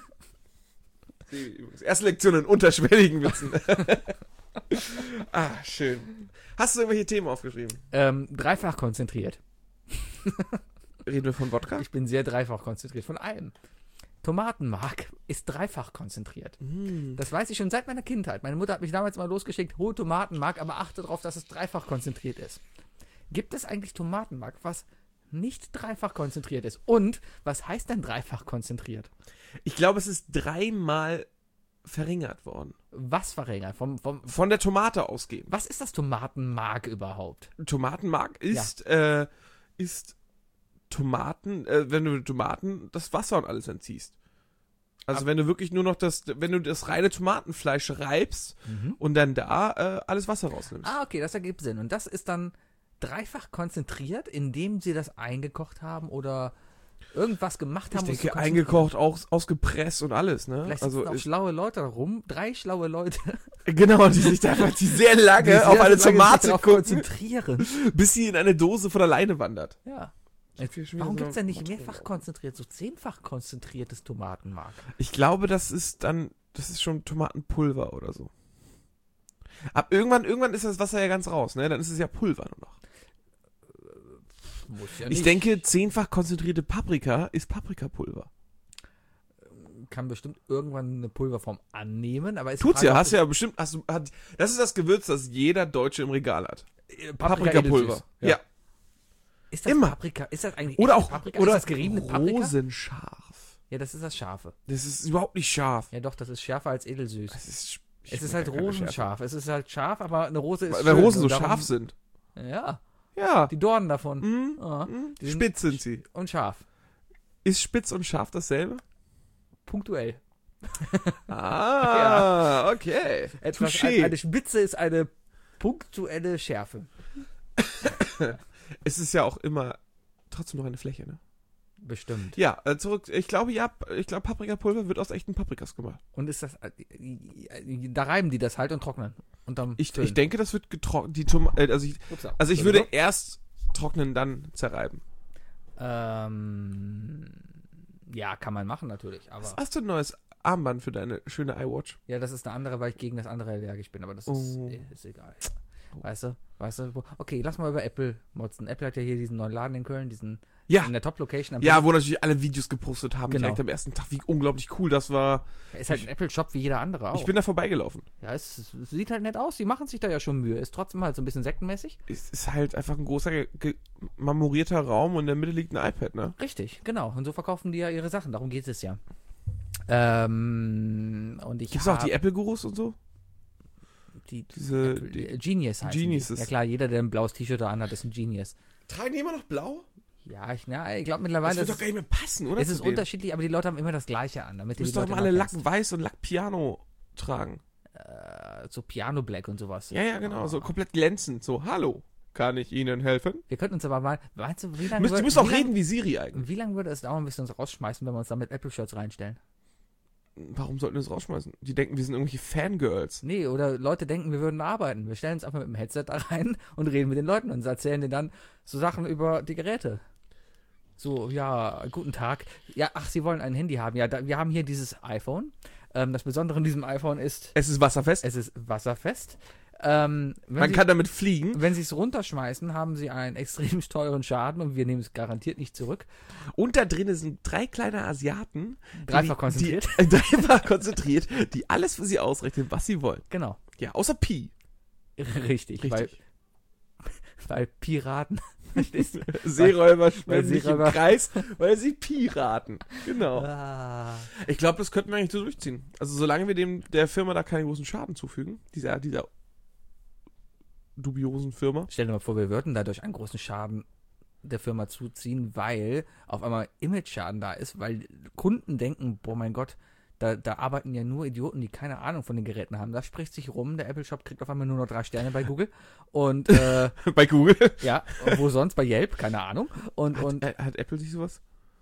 Erste Lektion in unterschwelligen Witzen. Ah, schön. Hast du irgendwelche Themen aufgeschrieben? Ähm, dreifach konzentriert. Reden wir von Wodka? Ich bin sehr dreifach konzentriert. Von allem. Tomatenmark ist dreifach konzentriert. Mm. Das weiß ich schon seit meiner Kindheit. Meine Mutter hat mich damals mal losgeschickt, hol Tomatenmark, aber achte darauf, dass es dreifach konzentriert ist. Gibt es eigentlich Tomatenmark, was nicht dreifach konzentriert ist? Und was heißt denn dreifach konzentriert? Ich glaube, es ist dreimal verringert worden. Was verringert? Vom, vom, Von der Tomate ausgehend. was ist das Tomatenmark überhaupt? Tomatenmark ist, äh, ist Tomaten, äh, wenn du Tomaten das Wasser und alles entziehst. Also Ab- wenn du wirklich nur noch das, wenn du das reine Tomatenfleisch reibst und dann da äh, alles Wasser rausnimmst. Ah, okay, das ergibt Sinn. Und das ist dann dreifach konzentriert, indem sie das eingekocht haben oder irgendwas gemacht haben. Ich um es denke, zu konzentrieren. eingekocht, aus, ausgepresst und alles, ne? Vielleicht Also sitzen auch ist, schlaue Leute da rum, drei schlaue Leute, genau, die sich da einfach die sehr lange die sehr auf eine lange sich Tomate darauf gucken, konzentrieren. bis sie in eine Dose von alleine wandert. Ja. Ich will schon wieder Warum so gibt es denn nicht Tomate mehrfach drauf. konzentriert, so zehnfach konzentriertes Tomatenmark? Ich glaube, das ist dann, das ist schon Tomatenpulver oder so. Ab irgendwann, irgendwann ist das Wasser ja ganz raus, ne? Dann ist es ja Pulver nur noch. Muss ja Ich nicht. denke, zehnfach konzentrierte Paprika ist Paprikapulver. Kann bestimmt irgendwann eine Pulverform annehmen, aber ist die Tut's Frage, ja, ob hast du ja bestimmt, hast du, hat, das ist das Gewürz, das jeder Deutsche im Regal hat. äh, Paprikapulver. edelsüß. Ja. Ist das Immer. Paprika? Ist das eigentlich Oder echte auch, Paprika? oder ist das geriebene Paprika? rosenscharf. Ja, das ist das Scharfe. Das ist überhaupt nicht scharf. Ja doch, das ist schärfer als edelsüß. Das ist, ich Es ist schmeckt halt gar keine rosenscharf. Es ist halt scharf, aber eine Rose ist Schärfe. Weil schön Rosen so und darum- scharf sind. Ja, Ja. die Dornen davon. Mhm. Ja, Mhm. die sind Spitz sind sie. Und scharf. Ist spitz und scharf dasselbe? Punktuell. Ah, okay. Etwas, Touché. ein, eine Spitze ist eine punktuelle Schärfe. Es ist ja auch immer trotzdem noch eine Fläche, ne? Bestimmt. Ja, äh, zurück. Ich glaube, ja, ich glaube, Paprikapulver wird aus echten Paprikas gemacht. Und ist das. Da reiben die das halt und trocknen. Und dann Ich, füllen. ich denke, das wird getrocknet. Die Tom äh, also ich, Upsa. also ich Entschuldigung. würde erst trocknen, dann zerreiben. Ähm, ja, kann man machen natürlich. Aber Was hast du ein neues Armband für deine schöne iWatch? ja, das ist eine andere, weil ich gegen das andere allergisch bin. Aber das ist, Oh. äh, ist egal. Weißt du? Weißt du? wo- Okay, lass mal über Apple motzen. Apple hat ja hier diesen neuen Laden in Köln, diesen Ja. in der Top-Location. am Ja, wo natürlich alle Videos gepostet haben, Genau. direkt am ersten Tag, wie unglaublich cool das war. Ist halt ein Apple-Shop wie jeder andere auch. Ich bin da vorbeigelaufen. ja, es, es sieht halt nett aus. Die machen sich da ja schon Mühe. Ist trotzdem halt so ein bisschen sektenmäßig. Es ist halt einfach ein großer, ge- ge- marmorierter Raum und in der Mitte liegt ein iPad, ne? Richtig, genau. Und so verkaufen die ja ihre Sachen. Darum geht es ja. Ähm, und ich Gibt's auch hab- die Apple-Gurus und so? die, Diese- Apple, die- äh, Genius heißen Geniuses. die. Ja klar, jeder, der ein blaues T-Shirt da anhat, ist ein Genius. Tragen die immer noch blau? Ja, ich, na, ich glaube Das mittlerweile wird ist doch gar nicht mehr passen, oder? es ist zu denen? unterschiedlich, aber die Leute haben immer das Gleiche an. Damit Du du die musst doch Leute immer alle immer Lack kennst. weiß und Lack Piano tragen. Äh, so Piano Black und sowas. Ja, ja, genau. So Oh. komplett glänzend. So, hallo, kann ich Ihnen helfen? Wir könnten uns aber mal, meinst du, wie lange Müsst, die würde, müssen auch wie lang- reden wie Siri eigentlich. wie lange würde es dauern, bis wir uns rausschmeißen, wenn wir uns da mit Apple-Shirts reinstellen? Warum sollten wir das rausschmeißen? Die denken, wir sind irgendwelche Fangirls. Nee, oder Leute denken, wir würden arbeiten. Wir stellen uns einfach mit dem Headset da rein und reden mit den Leuten und erzählen denen dann so Sachen über die Geräte. So, ja, guten Tag. Ja, ach, Sie wollen ein Handy haben. Ja, da, wir haben hier dieses iPhone. Ähm, das Besondere an diesem iPhone ist, Es ist wasserfest. es ist wasserfest. Ähm, wenn Man Sie, kann damit fliegen. wenn Sie es runterschmeißen, haben Sie einen extrem teuren Schaden und wir nehmen es garantiert nicht zurück. Und da drin sind drei kleine Asiaten. Dreifach die, konzentriert. Die, dreifach konzentriert, die alles für sie ausrechnen, was sie wollen. Genau. Ja, außer Pi. Richtig. Weil, Richtig. weil Piraten. Verstehst du? Seeräuber weil schwimmen nicht im Seeräuber- Kreis, weil sie Piraten. Genau. Ah. Ich glaube, das könnten wir eigentlich so durchziehen. Also solange wir dem der Firma da keinen großen Schaden zufügen, dieser, dieser dubiosen Firma. Stell dir mal vor, wir würden dadurch einen großen Schaden der Firma zuziehen, weil auf einmal Image-Schaden da ist, weil Kunden denken, boah mein Gott, da, da arbeiten ja nur Idioten, die keine Ahnung von den Geräten haben. Das spricht sich rum, der Apple Shop kriegt auf einmal nur noch drei Sterne bei Google und äh, Bei Google. ja, wo sonst? Bei Yelp? Keine Ahnung. Und, Hat, und äh, hat Apple sich sowas?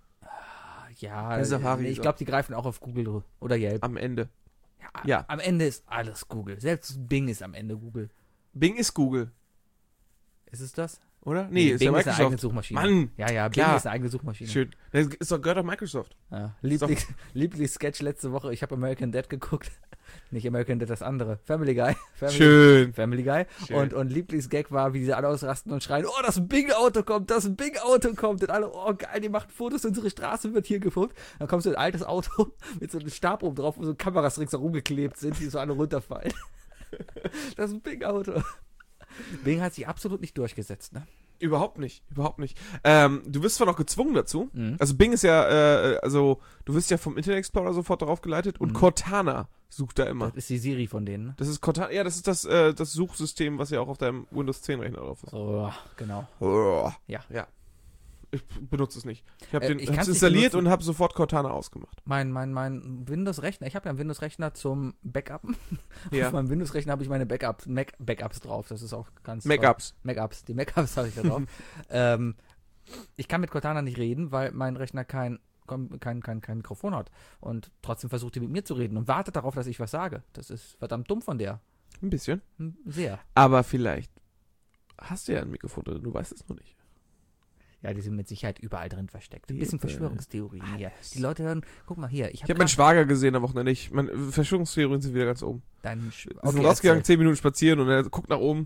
ja, bei Safari nee, ich so. glaube, die greifen auch auf Google oder Yelp. Am Ende. Ja, ja. Am Ende ist alles Google. Selbst Bing ist am Ende Google. Bing ist Google, Ist es das? oder? Nee, ist ja Bing ist eine eigene Microsoft. Suchmaschine. Mann, Ja, ja, Bing klar. ist eine eigene Suchmaschine. Schön. Das ist doch gehört doch Microsoft. Ja, Lieblings, Lieblingssketch letzte Woche, ich habe American Dad geguckt. Nicht American Dad, das andere. Family Guy. Family, Schön. Family Guy. Schön. Und, und Lieblingsgag war, wie sie alle ausrasten und schreien, oh, das Bing-Auto kommt, das Bing-Auto kommt. Und alle, oh geil, die machen Fotos, unsere Straße wird hier gefilmt. Dann kommt so ein altes Auto mit so einem Stab oben drauf, wo so Kameras ringsherum geklebt sind, die so alle runterfallen. Das Bing-Auto. Bing hat sich absolut nicht durchgesetzt, ne? Überhaupt nicht, überhaupt nicht. Ähm, du wirst zwar noch gezwungen dazu. Mhm. Also Bing ist ja, äh, also du wirst ja vom Internet Explorer sofort darauf geleitet und Mhm. Cortana sucht da immer. Das ist die Siri von denen, ne? Das ist Cortana, ja, das ist das, äh, das Suchsystem, was ja auch auf deinem Windows zehn Rechner drauf ist. Oh, genau. Ja. Ja. Ich benutze es nicht. Ich habe Äh, den ich hab's kann's nicht installiert benutzen. und habe sofort Cortana ausgemacht. Mein, mein, mein Windows-Rechner, ich habe ja einen Windows-Rechner zum Backuppen. Ja. Auf meinem Windows-Rechner habe ich meine Backups, Mac Backups drauf. Das ist auch ganz Backups. toll. Backups, die Backups habe ich da drauf. ähm, ich kann mit Cortana nicht reden, weil mein Rechner kein, kein, kein, kein Mikrofon hat. Und trotzdem versucht die mit mir zu reden und wartet darauf, dass ich was sage. Das ist verdammt dumm von der. Ein bisschen. Sehr. Aber vielleicht hast du ja ein Mikrofon drin, du weißt es noch nicht. Ja, die sind mit Sicherheit überall drin versteckt. Ein bisschen Überall. Verschwörungstheorien hier. Die Leute hören, guck mal hier. Ich Ich habe habe meinen Schwager gesehen am Wochenende. Ich, meine Verschwörungstheorien sind wieder ganz oben. Deinen Sch- Wir sind okay, rausgegangen, erzähl. zehn Minuten spazieren und er guckt nach oben.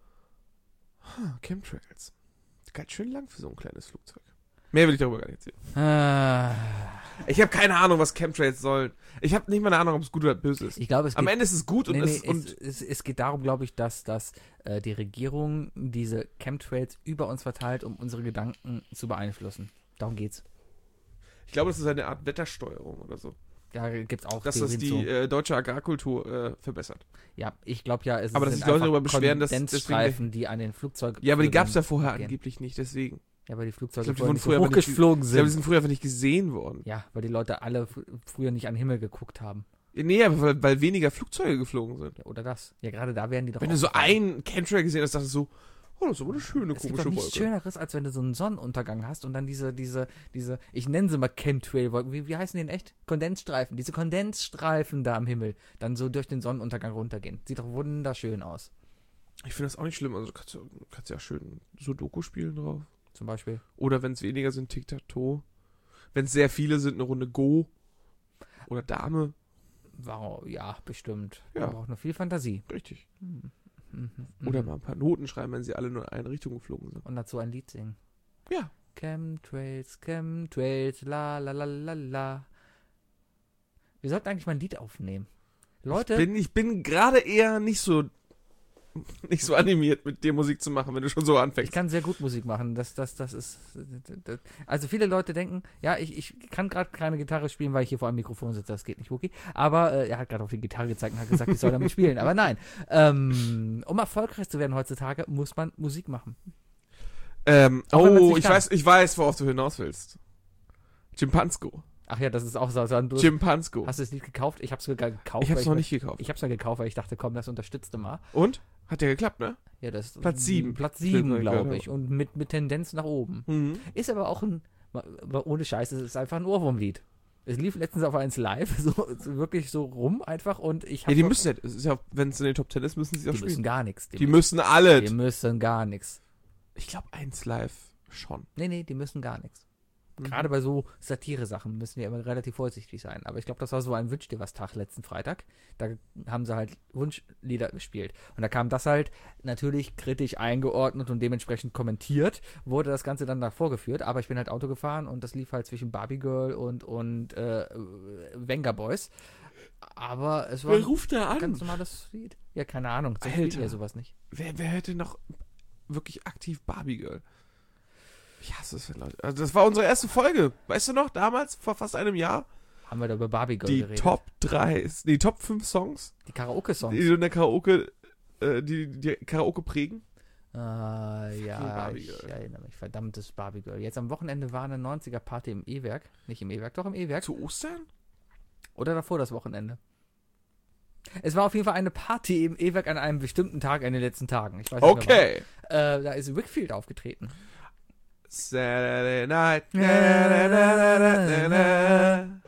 Huh, Chemtrails. Ganz schön lang für so ein kleines Flugzeug. Mehr will ich darüber gar nicht erzählen. Ah, Ich habe keine Ahnung, was Chemtrails sollen. Ich habe nicht mal eine Ahnung, ob es gut oder böse ist. ich glaube, es Am geht, Ende ist es gut und, nee, nee, es, und es, es, es geht darum, glaube ich, dass, dass äh, die Regierung diese Chemtrails über uns verteilt, um unsere Gedanken zu beeinflussen. Darum geht's. ich glaube, das ist eine Art Wettersteuerung oder so. Da gibt's auch Dass das Theorien die zu. äh, deutsche Agrarkultur äh, verbessert. Ja, ich glaube ja, es Aber dass sind sich Leute einfach darüber beschweren, dass- Kondensstreifen, die an den Flugzeugen. Ja, aber die gab es ja vorher gehen. angeblich nicht, deswegen. Ja, weil die Flugzeuge Ich glaub, die vorher wurden nicht früher so aber nicht- hochgeflogen Ich glaube, die sind. sind früher einfach nicht gesehen worden. Ja, weil die Leute alle fr- früher nicht an den Himmel geguckt haben. Nee, aber weil, weil weniger Flugzeuge geflogen sind. Ja, oder das. Ja, gerade da werden die doch Wenn du so aufgefallen. einen Chemtrail gesehen hast, dachtest du so, oh, das ist aber eine schöne, Es gibt komische doch nichts Wolke. Schöneres, als wenn du so einen Sonnenuntergang hast und dann diese, diese, diese, ich nenne sie mal Chemtrail-Wolken, wie, wie heißen die denn echt? Kondensstreifen, diese Kondensstreifen da am Himmel, dann so durch den Sonnenuntergang runtergehen. Sieht doch wunderschön aus, Ich finde das auch nicht schlimm. Also du kannst, ja- kannst ja schön Sudoku spielen drauf. zum Beispiel. Oder wenn es weniger sind, Tic-Tac-Toe. Wenn es sehr viele sind, eine Runde Go. Oder Dame. Wow, ja, bestimmt. Ja. Man braucht nur viel Fantasie. Richtig. Mhm. Mhm. Oder mal ein paar Noten schreiben, wenn sie alle nur in eine Richtung geflogen sind. Und dazu ein Lied singen. Ja. Chemtrails, Chemtrails, la la la la la. Wir sollten eigentlich mal ein Lied aufnehmen. Leute, Ich bin, ich bin gerade eher nicht so nicht so animiert, mit dir Musik zu machen, wenn du schon so ich anfängst. kann sehr gut Musik machen. Das, das, das ist. Das, also viele Leute denken, ja, ich, ich kann gerade keine Gitarre spielen, weil ich hier vor einem Mikrofon sitze. Das geht nicht, Wookie. Aber äh, er hat gerade auf die Gitarre gezeigt und hat gesagt, ich soll damit spielen. Aber nein. Ähm, um erfolgreich zu werden heutzutage, muss man Musik machen. Ähm, Auch wenn man's oh, nicht ich kann. weiß, ich weiß, worauf du hinaus willst. Chimpansko. Ach ja, das ist auch so. so ein, du, Chimpansko. hast du das Lied gekauft? Ich habe es sogar gekauft. Ich hab's weil noch mir- nicht gekauft. Ich habe es ja gekauft, weil ich dachte, komm, das unterstützt du mal. Und? Hat ja geklappt, ne? Ja, das Platz sieben. Platz Stimmt, sieben, hab ich glaube gehört. ich. Und mit, mit Tendenz nach oben. Mhm. Ist aber auch ein, aber ohne Scheiß, es ist einfach ein Ohrwurmlied. Es lief letztens auf eins live, so, so wirklich so rum einfach und ich Ja, habe. die müssen ja, es ist ja, wenn es in den Top Ten ist, müssen sie auch die müssen spielen. gar nichts. Die müssen alle. Die müssen gar nichts. Ich glaube, eins live schon. Nee, nee, die müssen gar nichts. Mhm. Gerade bei so Satire-Sachen müssen wir immer relativ vorsichtig sein. Aber ich glaube, das war so ein Wünsch dir was Tag letzten Freitag. Da haben sie halt Wunschlieder gespielt. Und da kam das halt natürlich kritisch eingeordnet und dementsprechend kommentiert, wurde das Ganze dann da vorgeführt. Aber ich bin halt Auto gefahren und das lief halt zwischen Barbie Girl und, und äh, Venga Boys. Aber es war Wer ruft da ein an? ganz normales Lied. Ja, keine Ahnung. So Alter. spielt ja sowas nicht. Wer, wer hätte noch wirklich aktiv Barbie Girl? Ich hasse es, wenn Leute. Also das war unsere erste Folge. Weißt du noch, damals, vor fast einem Jahr? Haben wir da über Barbie Girl Die geredet. Top drei, die Top fünf Songs, Die Karaoke-Songs. die du in der Karaoke, äh, die, die Karaoke prägen. Ah, ja, Barbie ich Girl. erinnere mich. Verdammtes Barbie Girl. Jetzt am Wochenende war eine neunziger-Party im E-Werk. Nicht im E-Werk, doch im E-Werk. Zu Ostern? Oder davor das Wochenende. Es war auf jeden Fall eine Party im E-Werk an einem bestimmten Tag in den letzten Tagen. Ich weiß nicht mehr Okay. wann. Äh, da ist Wickfield aufgetreten. Saturday night. Na, na, na, na, na, na.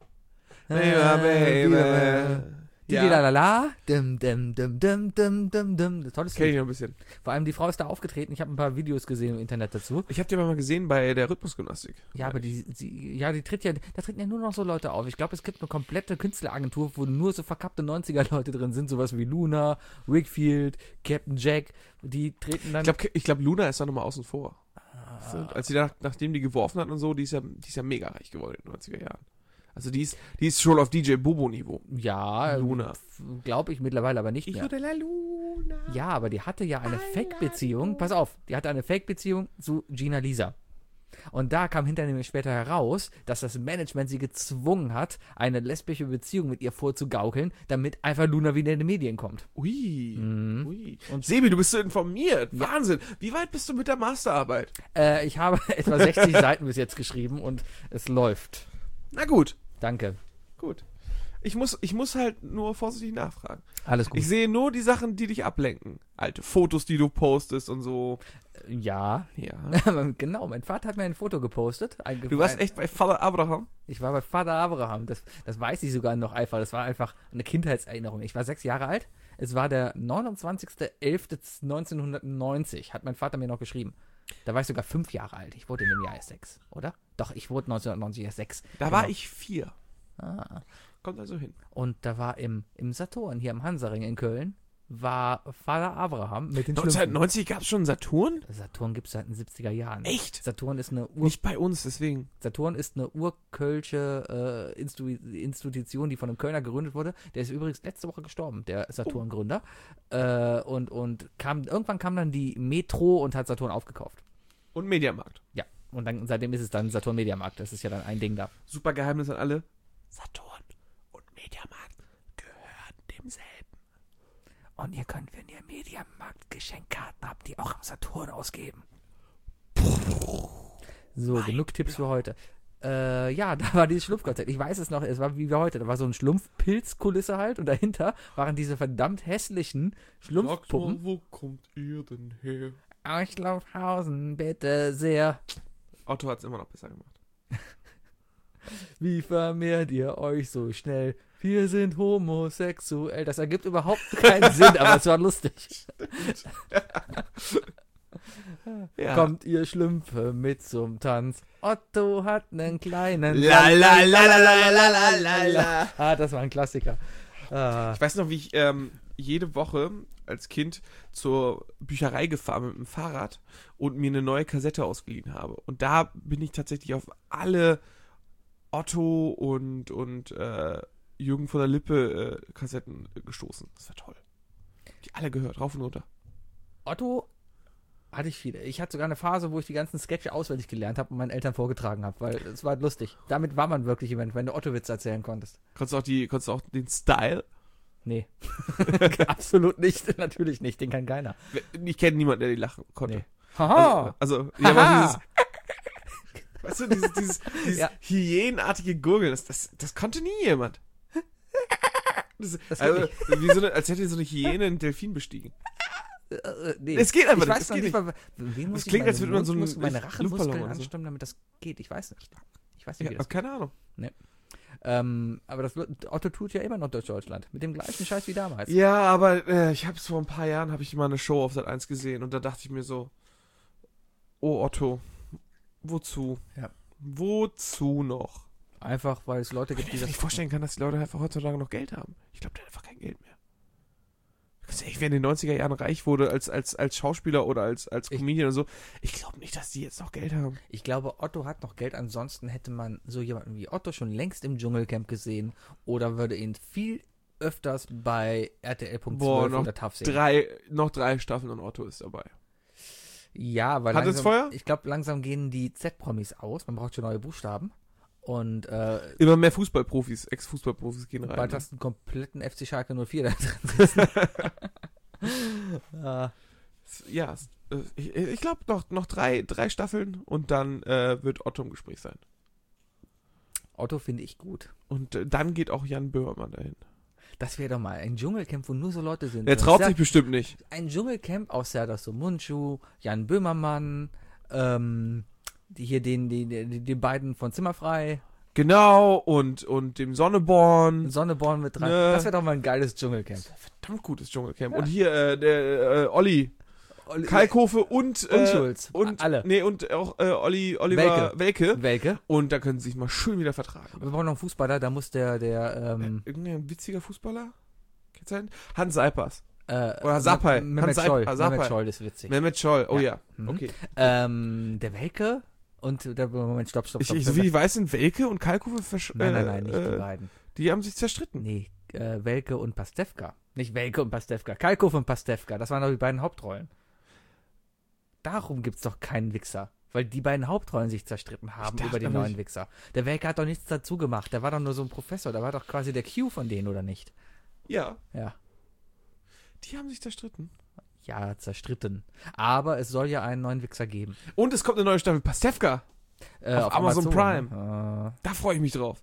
Baby, baby. Ja. La la la, dim, dim, dim, dim, dim, dim, dim. Tolles Kenn ich Lied. noch ein bisschen. Vor allem die Frau ist da aufgetreten. Ich habe ein paar Videos gesehen im Internet dazu. Ich habe die aber mal gesehen bei der Rhythmusgymnastik. Ja, aber die, die, ja, die tritt ja, da treten ja nur noch so Leute auf. Ich glaube, es gibt eine komplette Künstleragentur, wo nur so verkappte neunziger-Leute drin sind, sowas wie Luna, Wickfield, Captain Jack, die treten dann. Ich glaube, ich glaub, Luna ist da nochmal außen vor. Ah, Als sie nach, nachdem die geworfen hat und so, die ist ja, die ist ja mega reich geworden in den neunziger Jahren. Also die ist, die ist schon auf D J Bobo-Niveau. ja, Luna. glaube ich mittlerweile aber nicht mehr. la Luna. Ja, aber die hatte ja eine Fake-Beziehung. Pass auf, die hatte eine Fake-Beziehung zu Gina Lisa. Und da kam hinterher nämlich später heraus, dass das Management sie gezwungen hat, eine lesbische Beziehung mit ihr vorzugaukeln, damit einfach Luna wieder in die Medien kommt. Ui. Mhm. Ui. Und- Sebi, du bist so informiert. Ja. Wahnsinn. Wie weit bist du mit der Masterarbeit? Äh, ich habe etwa sechzig Seiten bis jetzt geschrieben und es läuft. Na gut. Danke. Gut. Ich muss, ich muss halt nur vorsichtig nachfragen. Alles gut. Ich sehe nur die Sachen, die dich ablenken. Alte Fotos, die du postest und so. Ja. Ja. Genau, mein Vater hat mir ein Foto gepostet. Ein, Du warst ein, echt bei Vater Abraham? Ich war bei Vater Abraham. Das, das weiß ich sogar noch einfach. Das war einfach eine Kindheitserinnerung. Ich war sechs Jahre alt. Es war der neunundzwanzigster elfter neunzehnhundertneunzig. Hat mein Vater mir noch geschrieben. Da war ich sogar fünf Jahre alt. Ich wurde in dem Jahr erst sechs, oder? Doch, ich wurde neunzehnhundertneunzig erst sechs. Da Genau. war ich vier. Ah. Kommt also hin. Und da war im, im Saturn, hier am Hansaring in Köln, war Vater Abraham mit den Schlümpfen. neunzehnhundertneunzig gab es schon Saturn? Saturn gibt es seit den siebziger Jahren. Echt? Saturn ist eine Ur Nicht bei uns, deswegen. Saturn ist eine urkölsche äh, Instu Institution, die von einem Kölner gegründet wurde. Der ist übrigens letzte Woche gestorben, der Saturn-Gründer. Äh, und und kam, irgendwann kam dann die Metro und hat Saturn aufgekauft. Und Mediamarkt. Ja, und dann, seitdem ist es dann Saturn Mediamarkt. Das ist ja dann ein Ding da. Super Geheimnis an alle. Saturn und Mediamarkt gehören demselben. Und ihr könnt, wenn ihr Mediamarkt Geschenkkarten habt, die auch am Saturn ausgeben. So, Mein genug Tipps für heute. Äh, ja, da war dieses Schlumpfkonzert. Ich weiß es noch, es war wie wir heute. Da war so ein Schlumpfpilzkulisse halt und dahinter waren diese verdammt hässlichen Schlumpfpuppen. Sagt mal, wo kommt ihr denn her? Auchlaufhausen, bitte sehr. Otto hat es immer noch besser gemacht. Wie vermehrt ihr euch so schnell? Wir sind homosexuell. Das ergibt überhaupt keinen Sinn, aber es war lustig. Ja. Kommt ihr Schlümpfe mit zum Tanz? Otto hat einen kleinen... La la la la la la la la la. Ah, das war ein Klassiker. Ah. Ich weiß noch, wie ich ähm, jede Woche als Kind zur Bücherei gefahren mit dem Fahrrad und mir eine neue Kassette ausgeliehen habe. Und da bin ich tatsächlich auf alle Otto und, und äh, Jürgen von der Lippe äh, Kassetten äh, gestoßen. Das war toll. Die alle gehört, rauf und runter. Otto hatte ich viele. Ich hatte sogar eine Phase, wo ich die ganzen Sketche auswendig gelernt habe und meinen Eltern vorgetragen habe, weil es war lustig. Damit war man wirklich jemand, wenn du Otto-Witze erzählen konntest. Konntest du auch, die, konntest du auch den Style? Nee. Absolut nicht. Natürlich nicht. Den kann keiner. Ich kenne niemanden, der die lachen konnte. Nee. Haha. Also, also ja, aber dieses, weißt du, dieses, dieses, dieses Ja. hyänenartige Gurgeln, das, das, das konnte nie jemand. Das, Das also, geht wie so eine, als hätte so eine Hyäne einen Delfin bestiegen. Äh, nee. Es geht einfach ich nicht, weiß es noch geht nicht. Mal, wen muss Das ich klingt, als meine würde man so einen Mundmus- meine Luftballon Rachenmuskeln oder so. anstimmen, damit das geht. Ich weiß nicht. Ich weiß nicht, wie Ja, das geht. keine Ahnung. Ähm, aber das wird, Otto tut ja immer noch durch Deutschland. Mit dem gleichen Scheiß wie damals. Ja, aber äh, ich habe es vor ein paar Jahren, habe ich mal eine Show auf Sat eins gesehen und da dachte ich mir so, oh Otto, wozu? Ja. Wozu noch? Einfach, weil es Leute Weil gibt, ich die mir das nicht vorstellen kann, dass die Leute einfach heutzutage noch Geld haben. Ich glaube, der hat einfach kein Geld mehr. Ganz ehrlich, wer in den neunziger Jahren reich wurde als, als, als Schauspieler oder als, als Ich- Comedian oder so, ich glaube nicht, dass die jetzt noch Geld haben. Ich glaube, Otto hat noch Geld. Ansonsten hätte man so jemanden wie Otto schon längst im Dschungelcamp gesehen oder würde ihn viel öfters bei R T L Punkt Boah, zwölf noch oder T A F sehen. Drei, noch drei Staffeln und Otto ist dabei. Ja, weil Hat es langsam, Feuer? ich glaube, langsam gehen die Z-Promis aus. Man braucht schon neue Buchstaben. Und äh, Immer mehr Fußballprofis, Ex-Fußballprofis gehen rein. bald ne? hast du einen kompletten F C Schalke null vier da drin sitzen. Ah. Ja, es- äh, ich, ich glaube noch, noch drei, drei Staffeln und dann äh, wird Otto im Gespräch sein. Otto finde ich gut. Und äh, dann geht auch Jan Böhmermann dahin. Das wäre doch mal ein Dschungelcamp, wo nur so Leute sind. Der traut Ser- sich bestimmt nicht. Ein Dschungelcamp aus Serdar Somuncu, Jan Böhmermann, ähm, die hier den, die, die, die beiden von Zimmerfrei, Genau, und, und dem Sonneborn. Sonneborn mit dran. Ne. Das wäre doch mal ein geiles Dschungelcamp. Verdammt gutes Dschungelcamp. Ja. Und hier äh, der äh, Olli Olli- Kalkofe und äh, und Schulz. und Alle. Nee, und auch äh, Olli Oliver Welke. Welke. Und da können sie sich mal schön wieder vertragen. Wir brauchen noch einen Fußballer, da muss der, der, ähm, Irgendein witziger Fußballer? Kann's sein? Hans Seipers. äh, Oder Sapai. Mehmet Hans Scholl. Seip- Sapai. Mehmet Scholl ist witzig. Mehmet Scholl. Oh ja. Mhm. Okay. Ähm, der Welke und der, Moment, stopp, stopp, Ich, stopp. ich, so wie ich weiß, sind Welke und Kalkofe versch... nein, nein, nein, nicht äh, die beiden. Die haben sich zerstritten. Nee, äh, Welke und Pastewka. Nicht Welke und Pastewka. Kalkofe und Pastewka. Das waren doch die beiden Hauptrollen. Darum gibt's doch keinen Wichser. Weil die beiden Hauptrollen sich zerstritten haben dachte über den aber, neuen ich- Wichser. Der Welke hat doch nichts dazu gemacht. Der war doch nur so ein Professor. Der war doch quasi der Q von denen, oder nicht? Ja. Ja. Die haben sich zerstritten. Ja, zerstritten. Aber es soll ja einen neuen Wichser geben. Und es kommt eine neue Staffel Pastewka. Äh, Auf Amazon Prime. Prime. Da freue ich mich drauf. Äh,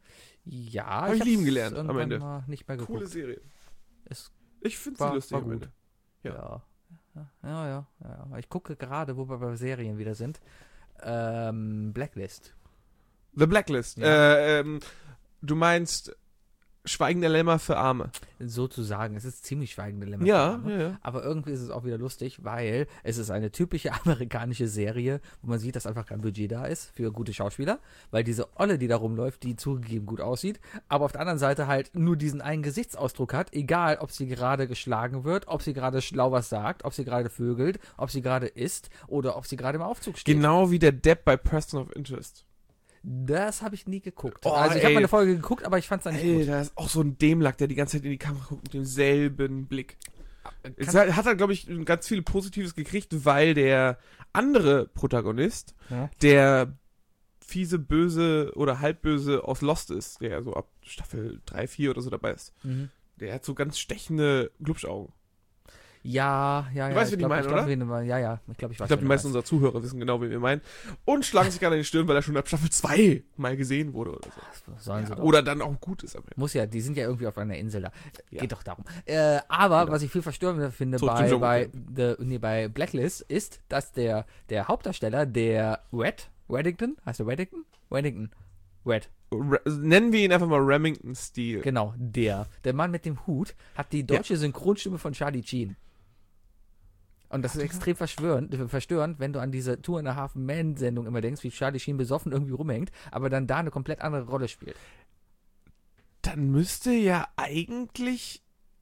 Ja, Hab ich hab's lieben gelernt am irgendwann Ende. mal nicht mehr geguckt. Coole Serie. Es Ich finde war- sie lustig war am gut. Ende. Ja. Ja. Ja, ja, ja, ja. Ich gucke gerade, wo wir bei Serien wieder sind. Ähm, Blacklist. The Blacklist. Ja. Äh, ähm, du meinst Schweigende Lämmer für Arme. Sozusagen. Es ist ziemlich schweigende Lämmer. Ja, ja, ja. Aber irgendwie ist es auch wieder lustig, weil es ist eine typische amerikanische Serie, wo man sieht, dass einfach kein Budget da ist für gute Schauspieler, weil diese Olle, die da rumläuft, die zugegeben gut aussieht, aber auf der anderen Seite halt nur diesen einen Gesichtsausdruck hat, egal ob sie gerade geschlagen wird, ob sie gerade schlau was sagt, ob sie gerade vögelt, ob sie gerade isst oder ob sie gerade im Aufzug steht. Genau wie der Depp bei Person of Interest. Das habe ich nie geguckt. Oh, also ich ey. habe mal eine Folge geguckt, aber ich fand es dann nicht Ey, gut. da ist auch so ein Dämlack, der die ganze Zeit in die Kamera guckt mit demselben Blick. Es Kannst- hat, hat er, glaube ich, ganz viel Positives gekriegt, weil der andere Protagonist, Ja. der fiese, böse oder halbböse aus Lost ist, der so ab Staffel drei, vier oder so dabei ist, Mhm. der hat so ganz stechende Glubschaugen. Ja, ja, ja. Du weißt, wen ich glaub, meine, ich glaub, oder? wen du meinst. Ja, ja. Ich glaube, ich weiß. Ich glaube, die wen du meisten meinst. unserer Zuhörer wissen genau, wen wir meinen. Und schlagen sich gerade in die Stirn, weil er schon ab Staffel zwei mal gesehen wurde oder so. Sollen sie Ja, doch. oder dann auch gut ist am Ende. Muss ja, die sind ja irgendwie auf einer Insel da. Ja. Geht doch darum. Äh, aber Genau. was ich viel verstörender finde Zurück zum bei, bei, Dschungelcamp. the, nee, bei Blacklist ist, dass der, der Hauptdarsteller, der Red, Reddington, heißt der Reddington? Reddington. Red, Ra- Nennen wir ihn einfach mal Remington-Stil. genau, der. Der Mann mit dem Hut hat die deutsche Synchronstimme von Charlie Sheen. Und das ist extrem verschwörend, äh, verstörend, wenn du an diese Two and a Half Men Sendung immer denkst, wie Charlie Sheen besoffen irgendwie rumhängt, aber dann da eine komplett andere Rolle spielt. Dann müsste ja eigentlich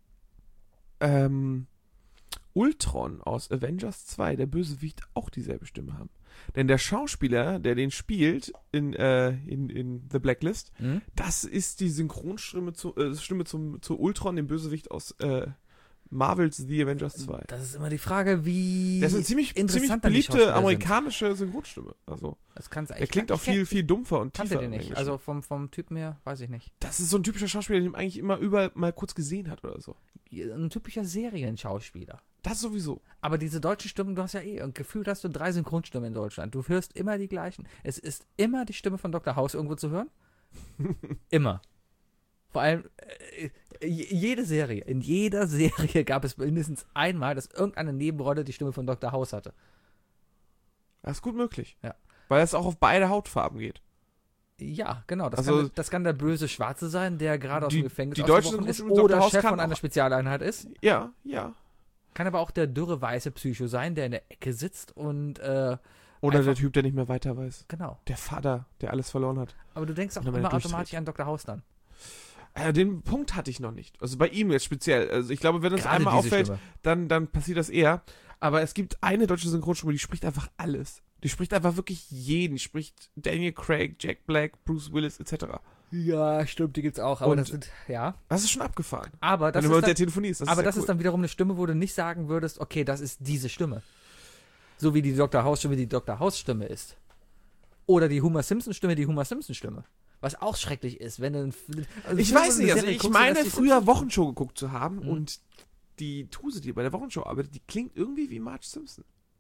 ähm, Ultron aus Avengers zwei, der Bösewicht, auch dieselbe Stimme haben. Denn der Schauspieler, der den spielt in, äh, in, in The Blacklist, Hm? das ist die Synchronstimme zu, äh, Stimme zum, zu Ultron, dem Bösewicht aus äh, Marvels The Avengers zwei. Das ist immer die Frage, wie Das ist eine ziemlich, ziemlich interessant dann die beliebte Schauspieler amerikanische Synchronstimme. Also, sind. Das kann's, der ich klingt kan- auch ich kenn- viel, viel dumpfer und Kannte tiefer. den im nicht. Englischen. Also vom, vom Typen her, weiß ich nicht. Das ist so ein typischer Schauspieler, den man eigentlich immer überall mal kurz gesehen hat oder so. Ein typischer Serienschauspieler. Das sowieso. Aber diese deutschen Stimmen, du hast ja eh, und gefühlt hast du drei Synchronstimmen in Deutschland. Du hörst immer die gleichen. Es ist immer die Stimme von Doktor House irgendwo zu hören. Immer. Vor allem, äh, j- jede Serie, in jeder Serie gab es mindestens einmal, dass irgendeine Nebenrolle die Stimme von Doktor House hatte. Das ist gut möglich. Ja. Weil es auch auf beide Hautfarben geht. Ja, genau. Das, Also- kann, das kann der böse Schwarze sein, der gerade aus Die- dem Gefängnis die deutschen ausgebrochen ist Synchronstimmen oder Doktor House Chef kann von einer auch- Spezialeinheit ist. Ja, ja. Kann aber auch der dürre weiße Psycho sein, der in der Ecke sitzt und, äh, Oder Einfach- der Typ, der nicht mehr weiter weiß. genau. Der Vater, der alles verloren hat. Aber du denkst auch Und dann immer durchdreht. automatisch an Doktor House dann. Äh, den Punkt hatte ich noch nicht. Also bei ihm jetzt speziell. Also ich glaube, wenn es Gerade einmal diese auffällt, Stimme. dann, dann passiert das eher. Aber es gibt eine deutsche Synchronstimme, die spricht einfach alles. Die spricht einfach wirklich jeden. Die spricht Daniel Craig, Jack Black, Bruce Willis et cetera. Ja, stimmt, die gibt's auch. Aber Und- das sind, ja. Das ist schon abgefahren. Aber das wenn du ist mal mit dann, der telefonierst. Das aber ist das ja ist cool. dann wiederum eine Stimme, wo du nicht sagen würdest, okay, das ist diese Stimme. So wie die Doktor House Stimme die Doktor House Stimme ist. Oder die Homer Simpson Stimme die Homer Simpson Stimme. Was auch schrecklich ist, wenn du ein, also Ich wenn weiß du nicht, eine also Serie ich guckst, meine dass die früher Simpsons- Wochenshow geguckt zu haben Mhm. und die Tuse, die bei der Wochenshow arbeitet, die klingt irgendwie wie Marge Simpson.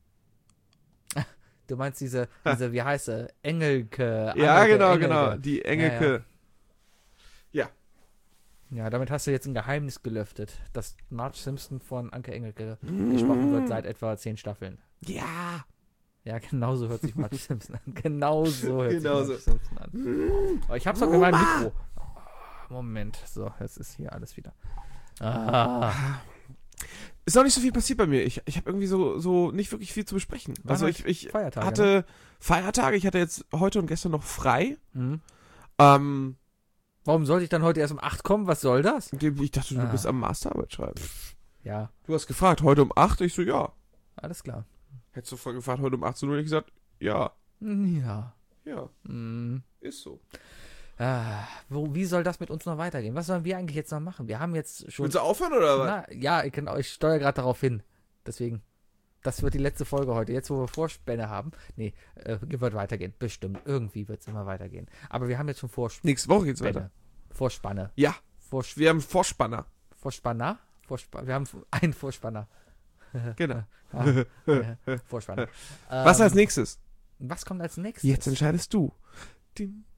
Du meinst diese, diese wie heißt sie? Engelke. Ja, Angelke, genau, Engelke. genau. Die Engelke. Ja, damit hast du jetzt ein Geheimnis gelüftet, dass Marge Simpson von Anke Engelke gesprochen wird seit etwa zehn Staffeln. Ja. Ja, genauso hört sich Marge Simpson an. Genauso hört Genauso. sich Marge Simpson an. Aber ich hab's doch in meinem Mikro. Moment, so, jetzt ist hier alles wieder. Ah. Ist auch nicht so viel passiert bei mir. Ich, ich habe irgendwie so, so nicht wirklich viel zu besprechen. Waren Also halt ich, ich Feiertage, hatte Feiertage, ich hatte jetzt heute und gestern noch frei. Mhm. Ähm, Warum sollte ich dann heute erst um acht kommen? Was soll das? ich dachte, du Ah. bist am Masterarbeit schreiben. Ja, Du hast gefragt, heute um acht? Ich so, ja. alles klar. Hättest du voll gefragt, heute um achtzehn Uhr? Hätte ich gesagt, ja. Ja. Ja, Mhm. ist so. Ah, wo, wie soll das mit uns noch weitergehen? Was sollen wir eigentlich jetzt noch machen? Wir haben jetzt schon. Willst du aufhören oder was? Na, ja, ich, genau, ich steuere gerade darauf hin. Deswegen. Das wird die letzte Folge heute. Jetzt, wo wir Vorspänne haben. Nee, äh, wird weitergehen. Bestimmt. Irgendwie wird es immer weitergehen. Aber wir haben jetzt schon Vorspänne. Nächste Woche geht's weiter. Vorspanne. Ja, Vors wir haben Vorspanner. Vorspanner? Vorspa wir haben einen Vorspanner. Genau. Ah, ja, Vorspanner. Was Ähm, als nächstes? Was kommt als nächstes? Jetzt entscheidest du. Din,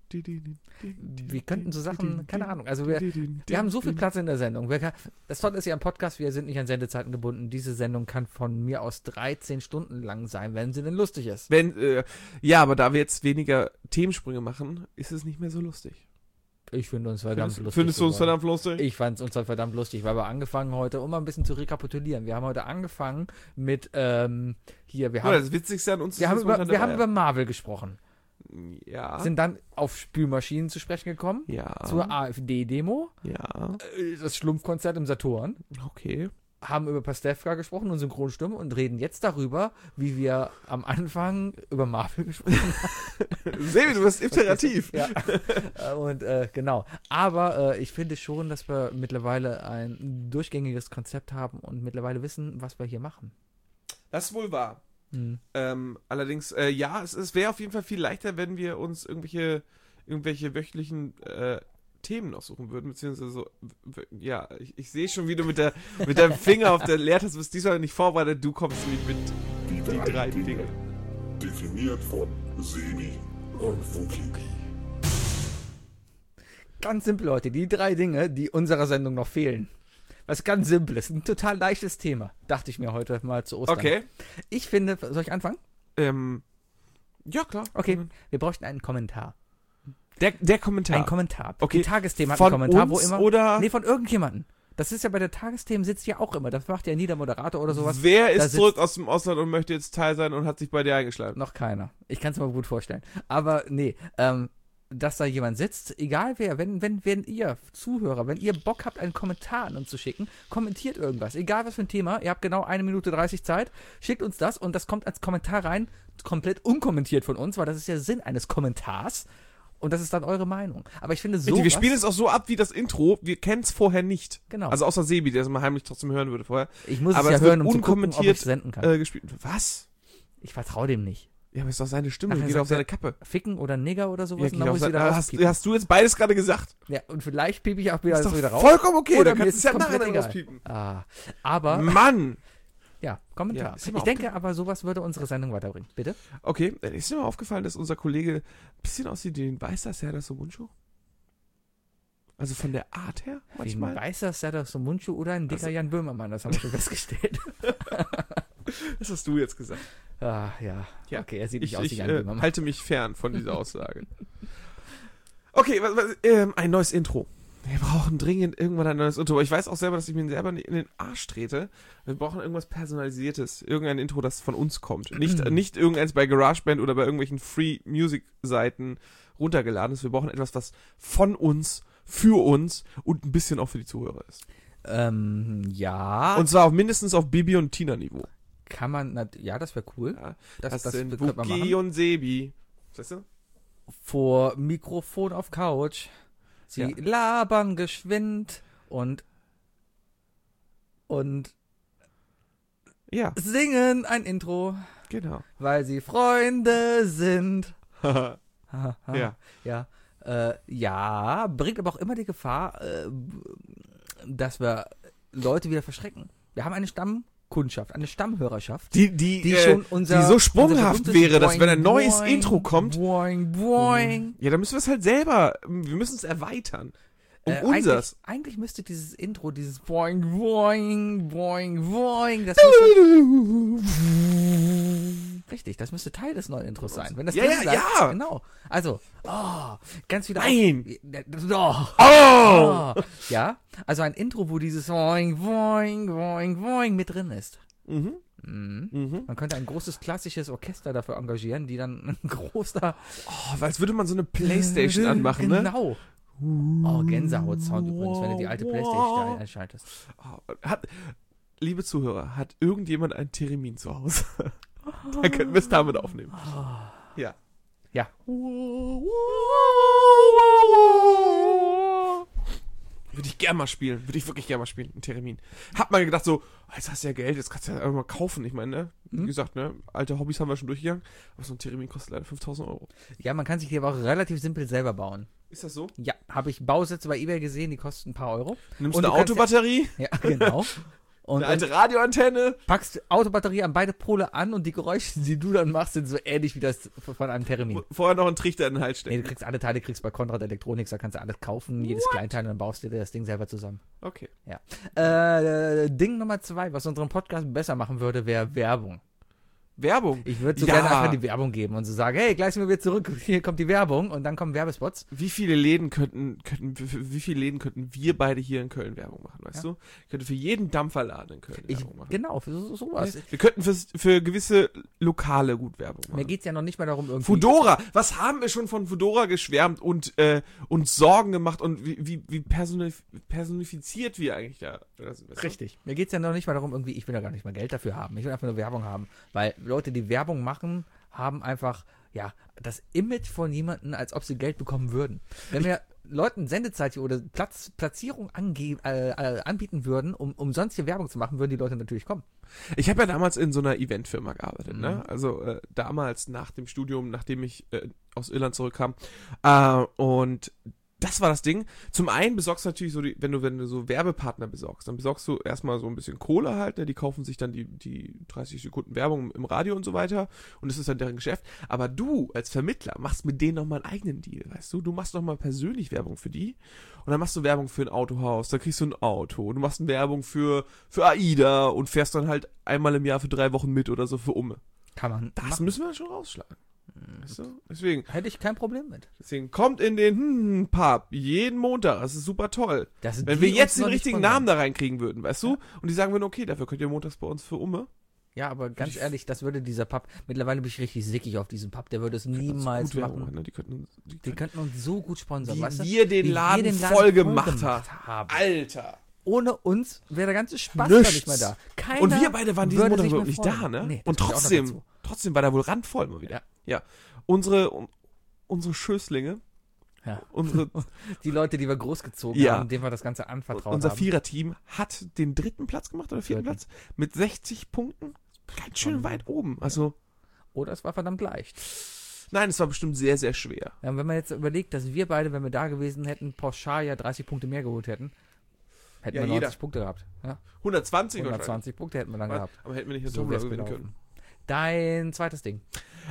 Wir könnten so Sachen, keine Ahnung, also wir, wir haben so viel Platz in der Sendung. Wir kann, das Tolle ist ja am Podcast, wir sind nicht an Sendezeiten gebunden. Diese Sendung kann von mir aus dreizehn Stunden lang sein, wenn sie denn lustig ist. Wenn, äh, ja, aber da wir jetzt weniger Themensprünge machen, ist es nicht mehr so lustig. Ich finde uns verdammt Findest, lustig. findest du uns geworden. verdammt lustig? Ich fand es uns verdammt lustig, weil wir angefangen heute, um mal ein bisschen zu rekapitulieren. Wir haben heute angefangen mit, ähm, hier, wir haben, Ja, das Witzigste an uns ist, wir haben, dass über, man wir haben dabei- über Marvel gesprochen. Ja. Sind dann auf Spülmaschinen zu sprechen gekommen. ja. Zur AfD-Demo. Ja. äh, Das Schlumpfkonzert im Saturn. Okay. Haben über Pastewka gesprochen und Synchronstimme und reden jetzt darüber, wie wir am Anfang über Marvel gesprochen haben. Sebi, du bist iterativ. Ja. Äh, und äh, genau. Aber äh, ich finde schon, dass wir mittlerweile ein durchgängiges Konzept haben und mittlerweile wissen, was wir hier machen. Das ist wohl wahr. Hm. Ähm, allerdings, äh, ja, es, es wäre auf jeden Fall viel leichter, wenn wir uns irgendwelche, irgendwelche wöchentlichen äh, Themen noch suchen würden, beziehungsweise so, w- ja, ich, ich sehe schon, wie du mit der mit deinem Finger auf der Leertaste bist, diesmal nicht vorbereitet, du kommst nämlich mit Die die drei drei Dinge. Definiert von Sebi und Fuki. Ganz simpel, Leute. Die drei Dinge, die unserer Sendung noch fehlen. Was ganz Simples. Ein total leichtes Thema. Dachte ich mir heute mal zu Ostern. Okay. Ich finde, soll ich anfangen? Ähm, ja, klar. Okay. Wir bräuchten einen Kommentar. Der, der Kommentar. Ein Kommentar. Okay. Die Tagesthemen hat Von einen Kommentar, uns wo immer. oder Nee, von irgendjemandem. Das ist ja bei der Tagesthemen sitzt ja auch immer. Das macht ja nie der Moderator oder sowas. wer Da ist sitzt- zurück aus dem Ausland und möchte jetzt Teil sein und hat sich bei dir eingeschleimt? Noch keiner. Ich kann es mir gut vorstellen. Aber nee, ähm, dass da jemand sitzt, egal wer, wenn, wenn, wenn ihr Zuhörer, wenn ihr Bock habt, einen Kommentar an uns zu schicken, kommentiert irgendwas. Egal was für ein Thema, ihr habt genau eine Minute dreißig Zeit, schickt uns das und das kommt als Kommentar rein, komplett unkommentiert von uns, weil das ist ja Sinn eines Kommentars. Und das ist dann eure Meinung. Aber ich finde so. Richtig, wir spielen es auch so ab wie das Intro, wir kennen es vorher nicht. Genau. Also außer Sebi, der es mal heimlich trotzdem hören würde vorher. Ich muss aber es ja es wird hören, um zu gucken, ob unkommentiert, ich senden kann. Äh, gespielt. Was? Ich vertraue dem nicht. Ja, aber ist doch seine Stimme, Ach, er geht sagt auf seine er- Kappe. Ficken oder Nigger oder Ja, sowas geht und dann auf muss ich seine, wieder hast, rauspiepen. hast du jetzt beides gerade gesagt? Ja, und vielleicht piep ich auch wieder Ist alles doch wieder raus. vollkommen okay, Oder dann mir kannst ist du es ja es komplett nachher egal. rauspiepen. Ah, aber, Mann! ja, Ja, Kommentar. ist mir ich denke aber, sowas würde unsere Sendung weiterbringen. Bitte? Okay, äh, ist dir mal aufgefallen, dass unser Kollege ein bisschen aussieht wie ein weißer Serdar Somuncu? Also von der Art her Wie ein manchmal? weißer Serdar Somuncu oder ein dicker Also- Jan Böhmermann, das haben wir schon festgestellt. Das hast du jetzt gesagt. Ah, ja. Ja, Okay, er sieht nicht Ich, aus wie ich Jan äh, Böhmermann. halte mich fern von dieser Aussage. Okay, was, was, ähm, ein neues Intro. Wir brauchen dringend irgendwann ein neues Intro. Aber ich weiß auch selber, dass ich mir selber in den Arsch trete. Wir brauchen irgendwas Personalisiertes. Irgendein Intro, das von uns kommt. Nicht, nicht irgendeins bei GarageBand oder bei irgendwelchen Free-Music-Seiten runtergeladen ist. Wir brauchen etwas, was von uns, für uns und ein bisschen auch für die Zuhörer ist. Ähm, ja. Und zwar auch mindestens auf Bibi und Tina-Niveau. kann man, nat- ja, das wäre cool. Ja, Das, das, das, sind könnte man Buki machen. und Sebi. Weißt du? Vor Mikrofon auf Couch. Sie Ja. labern geschwind und und Ja, singen ein Intro, genau. weil sie Freunde sind. ja. Ja. Äh, ja, bringt aber auch immer die Gefahr, äh, dass wir Leute wieder verschrecken. Wir haben eine Stammkundschaft, eine Stammhörerschaft, Die, die, die äh, schon unser die so sprunghaft unser berühmtes wäre, dass wenn ein Boing, neues Boing, Intro kommt, Boing, boing. ja, dann müssen wir es halt selber, wir müssen es erweitern. Um Äh, unsers. Eigentlich, eigentlich müsste dieses Intro, dieses Boing, Boing, Boing, Boing, das müsste, richtig, das müsste Teil des neuen Intros sein. Wenn das Ja, drin ja, bleibt, ja. Genau. Also, oh, ganz wieder. Nein. Auf, oh, Oh! oh. Ja, also ein Intro, wo dieses Boing, Boing, Boing, Boing mit drin ist. Mhm. Mhm. Mhm. Man könnte ein großes klassisches Orchester dafür engagieren, die dann ein großer Oh, als würde man so eine Playstation anmachen, ne? Genau. Oh, Gänsehaut-Sound übrigens, wenn du die alte Playstation einschaltest. Oh, hat, liebe Zuhörer, hat irgendjemand ein Theremin zu Hause? Dann könnten wir es damit aufnehmen. Ja. Ja. Würde ich gern mal spielen. Würde ich wirklich gern mal spielen. Ein Theremin. Hab mal gedacht so, oh, jetzt hast du ja Geld, jetzt kannst du ja einfach mal kaufen. Ich meine, ne? Wie Mhm. gesagt, ne? Alte Hobbys haben wir schon durchgegangen. Aber so ein Theremin kostet leider fünftausend Euro. Ja, man kann sich die aber auch relativ simpel selber bauen. Ist das so? Ja, habe ich Bausätze bei eBay gesehen, die kosten ein paar Euro. Nimmst Und eine du kannst Autobatterie? Ja, genau. Und Eine alte Radioantenne. packst Autobatterie an beide Pole an und die Geräusche, die du dann machst, sind so ähnlich wie das von einem Termin. Vorher noch einen Trichter in den Hals stecken. Nee, du kriegst alle Teile, kriegst bei Konrad Elektronics, da kannst du alles kaufen, jedes Kleinteil, und dann baust du dir das Ding selber zusammen. Okay. Äh, Ding Nummer zwei, was unseren Podcast besser machen würde, wäre Werbung. Werbung. Ich würde so Ja. gerne einfach die Werbung geben und so sagen, hey, gleich sind wir wieder zurück, hier kommt die Werbung und dann kommen Werbespots. Wie viele Läden könnten, könnten, für- für wie viele Läden könnten wir beide hier in Köln Werbung machen, weißt Ja. du? Ich könnte für jeden Dampferladen in Köln Ich, Werbung machen. genau, für so, sowas. Wir könnten für, für gewisse Lokale gut Werbung Mir machen. geht's ja noch nicht mal darum, irgendwie... Fudora, was haben wir schon von Fudora geschwärmt und äh, uns Sorgen gemacht und wie, wie, wie personif personifiziert wir eigentlich da sind, weißt du? Richtig. Mir geht's ja noch nicht mal darum, irgendwie, ich will ja gar nicht mal Geld dafür haben. Ich will einfach nur Werbung haben. Weil Leute, die Werbung machen, haben einfach, ja, das Image von jemandem, als ob sie Geld bekommen würden. Wenn wir Leuten Sendezeit hier oder Platz, Platzierung ange äh, äh, anbieten würden, um umsonst hier Werbung zu machen, würden die Leute natürlich kommen. Ich habe ja damals in so einer Eventfirma gearbeitet, Mhm. ne? Also äh, damals nach dem Studium, nachdem ich äh, aus Irland zurückkam. Äh, und das war das Ding. Zum einen besorgst du natürlich so, die, wenn du wenn du so Werbepartner besorgst, dann besorgst du erstmal so ein bisschen Kohle halt, ne? Die kaufen sich dann die, die dreißig Sekunden Werbung im Radio und so weiter und das ist dann deren Geschäft. Aber du als Vermittler machst mit denen nochmal einen eigenen Deal, weißt du? Du machst nochmal persönlich Werbung für die und dann machst du Werbung für ein Autohaus, dann kriegst du ein Auto, du machst eine Werbung für, für AIDA und fährst dann halt einmal im Jahr für drei Wochen mit oder so für Umme. Kann man Das machen. müssen wir schon rausschlagen. Weißt du? Deswegen, Hätte ich kein Problem mit. deswegen kommt in den hm, Pub jeden Montag. Das ist super toll. Dass Wenn die wir uns jetzt den noch nicht richtigen sponsern. Namen da reinkriegen würden, weißt du? Ja. Und die sagen würden, okay, dafür könnt ihr montags bei uns für Umme. Ja, aber ganz ehrlich, das würde dieser Pub, mittlerweile bin ich richtig sickig auf diesen Pub, der würde es niemals Gut Werbung machen. ne? Die könnten, die Die könnten, könnten uns so gut sponsern, wie weißt du? wir den Wie Laden, wir den Laden voll voll gemacht gemacht haben. haben. Alter. Ohne uns wäre der ganze Spaß Nichts. da nicht mehr da. Keiner Und wir beide waren diesen würde Monat sich überhaupt mehr nicht freuen. da, ne? Nee, das Und kommt ja auch noch trotzdem, dazu. trotzdem war da wohl randvoll mal wieder. Ja. Ja. Unsere, un, unsere Schößlinge, Ja. unsere, Die Leute, die wir großgezogen Ja. haben, denen wir das Ganze anvertraut unser haben. Viererteam hat den dritten Platz gemacht oder vierten Vierten. Platz mit sechzig Punkten. Ganz schön Mhm. weit oben. Also, Oder es war verdammt leicht. nein, es war bestimmt sehr, sehr schwer. Ja, und wenn man jetzt überlegt, dass wir beide, wenn wir da gewesen hätten, pauschal ja dreißig Punkte mehr geholt hätten, hätten Ja, wir jeder. neunzig Punkte gehabt. Ja, hundertzwanzig hundertzwanzig Punkte hätten wir dann wahrscheinlich. gehabt. Aber hätten wir nicht das So so wär's gewinnen gelaufen. können. Dein zweites Ding.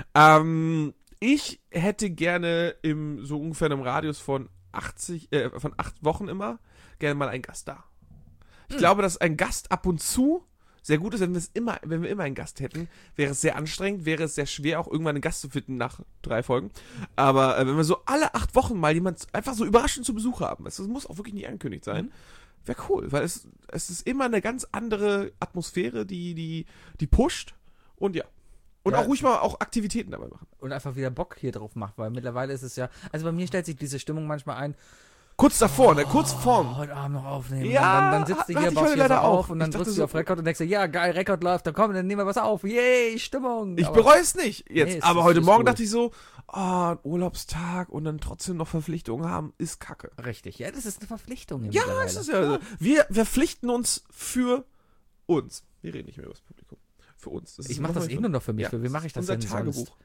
Ähm, ich hätte gerne im so ungefähr einem Radius von achtzig, äh, von acht Wochen immer gerne mal einen Gast da. Ich Hm. glaube, dass ein Gast ab und zu sehr gut ist, wenn wir es immer, wenn wir immer einen Gast hätten, wäre es sehr anstrengend, wäre es sehr schwer, auch irgendwann einen Gast zu finden nach drei Folgen. Aber äh, wenn wir so alle acht Wochen mal jemand einfach so überraschend zu Besuch haben, das muss auch wirklich nicht angekündigt sein, Mhm. wäre cool, weil es, es ist immer eine ganz andere Atmosphäre, die, die, die pusht und ja. Und Ja. auch ruhig mal auch Aktivitäten dabei machen. Und einfach wieder Bock hier drauf macht, weil mittlerweile ist es ja, also bei mir stellt sich diese Stimmung manchmal ein, Kurz davor, ne? Kurz vorm. oh, heute Abend noch aufnehmen. Ja, und dann, dann sitzt du hatte hier, ich baust heute hier so leider auf auch. und dann Ich dachte drückst du so- auf Rekord und denkst dir, ja, geil, Rekord läuft, dann komm, dann nehmen wir was auf. Yay, Stimmung. Ich Aber- bereue es nicht jetzt. Nee, es aber ist- heute ist Morgen cool. dachte ich so, ah, ein Urlaubstag und dann trotzdem noch Verpflichtungen haben, ist kacke. Richtig, ja, das ist eine Verpflichtung. hier Ja, mittlerweile. es ist ja so. Wir verpflichten uns für uns. Wir reden nicht mehr über das Publikum. Für uns. Das Ich ist mache das nochmal eh nur noch für mich. Ja, Für wen mache ich das unser denn Tagebuch. sonst?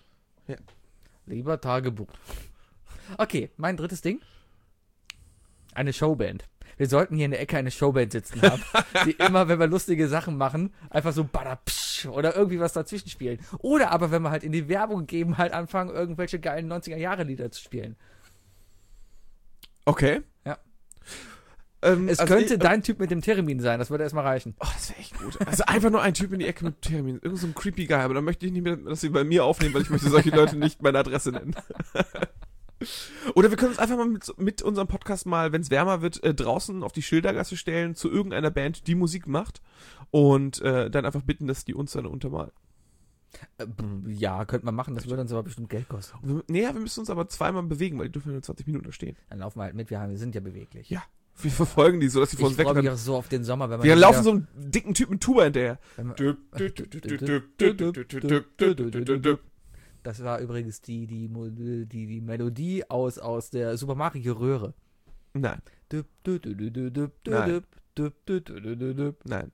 Lieber Tagebuch. Okay, mein drittes Ding. Eine Showband. Wir sollten hier in der Ecke eine Showband sitzen haben, die immer, wenn wir lustige Sachen machen, einfach so badapsch oder irgendwie was dazwischen spielen. Oder aber, wenn wir halt in die Werbung geben, halt anfangen, irgendwelche geilen neunziger-Jahre-Lieder zu spielen. Okay. Ja. Ähm, Es also könnte ich, dein Typ mit dem Termin sein, das würde erstmal reichen. Oh, das wäre echt gut. Also einfach nur ein Typ in die Ecke mit Termin. Irgend so ein creepy Guy. Aber dann möchte ich nicht mehr, dass sie bei mir aufnehmen, weil ich möchte solche Leute nicht meine Adresse nennen. Oder wir können uns einfach mal mit, mit unserem Podcast mal, wenn es wärmer wird, äh, draußen auf die Schildergasse stellen zu irgendeiner Band, die Musik macht und äh, dann einfach bitten, dass die uns dann untermalen. Äh, Ja, könnte man machen, das würde uns aber bestimmt Geld kosten. Und wir, nee, wir müssen uns aber zweimal bewegen, weil die dürfen ja nur zwanzig Minuten da stehen. Dann laufen wir halt mit, wir, haben, wir sind ja beweglich. Ja. Wir verfolgen die so, dass die vor Ich uns freue mich wegrennen. auch so auf den Sommer, wenn man Wir wieder- laufen so einen dicken Typen mit Tuba hinterher. wenn man- Das war übrigens die, die, Mo- die, die Melodie aus, aus der Super Mario Röhre. Nein, Nein. nein.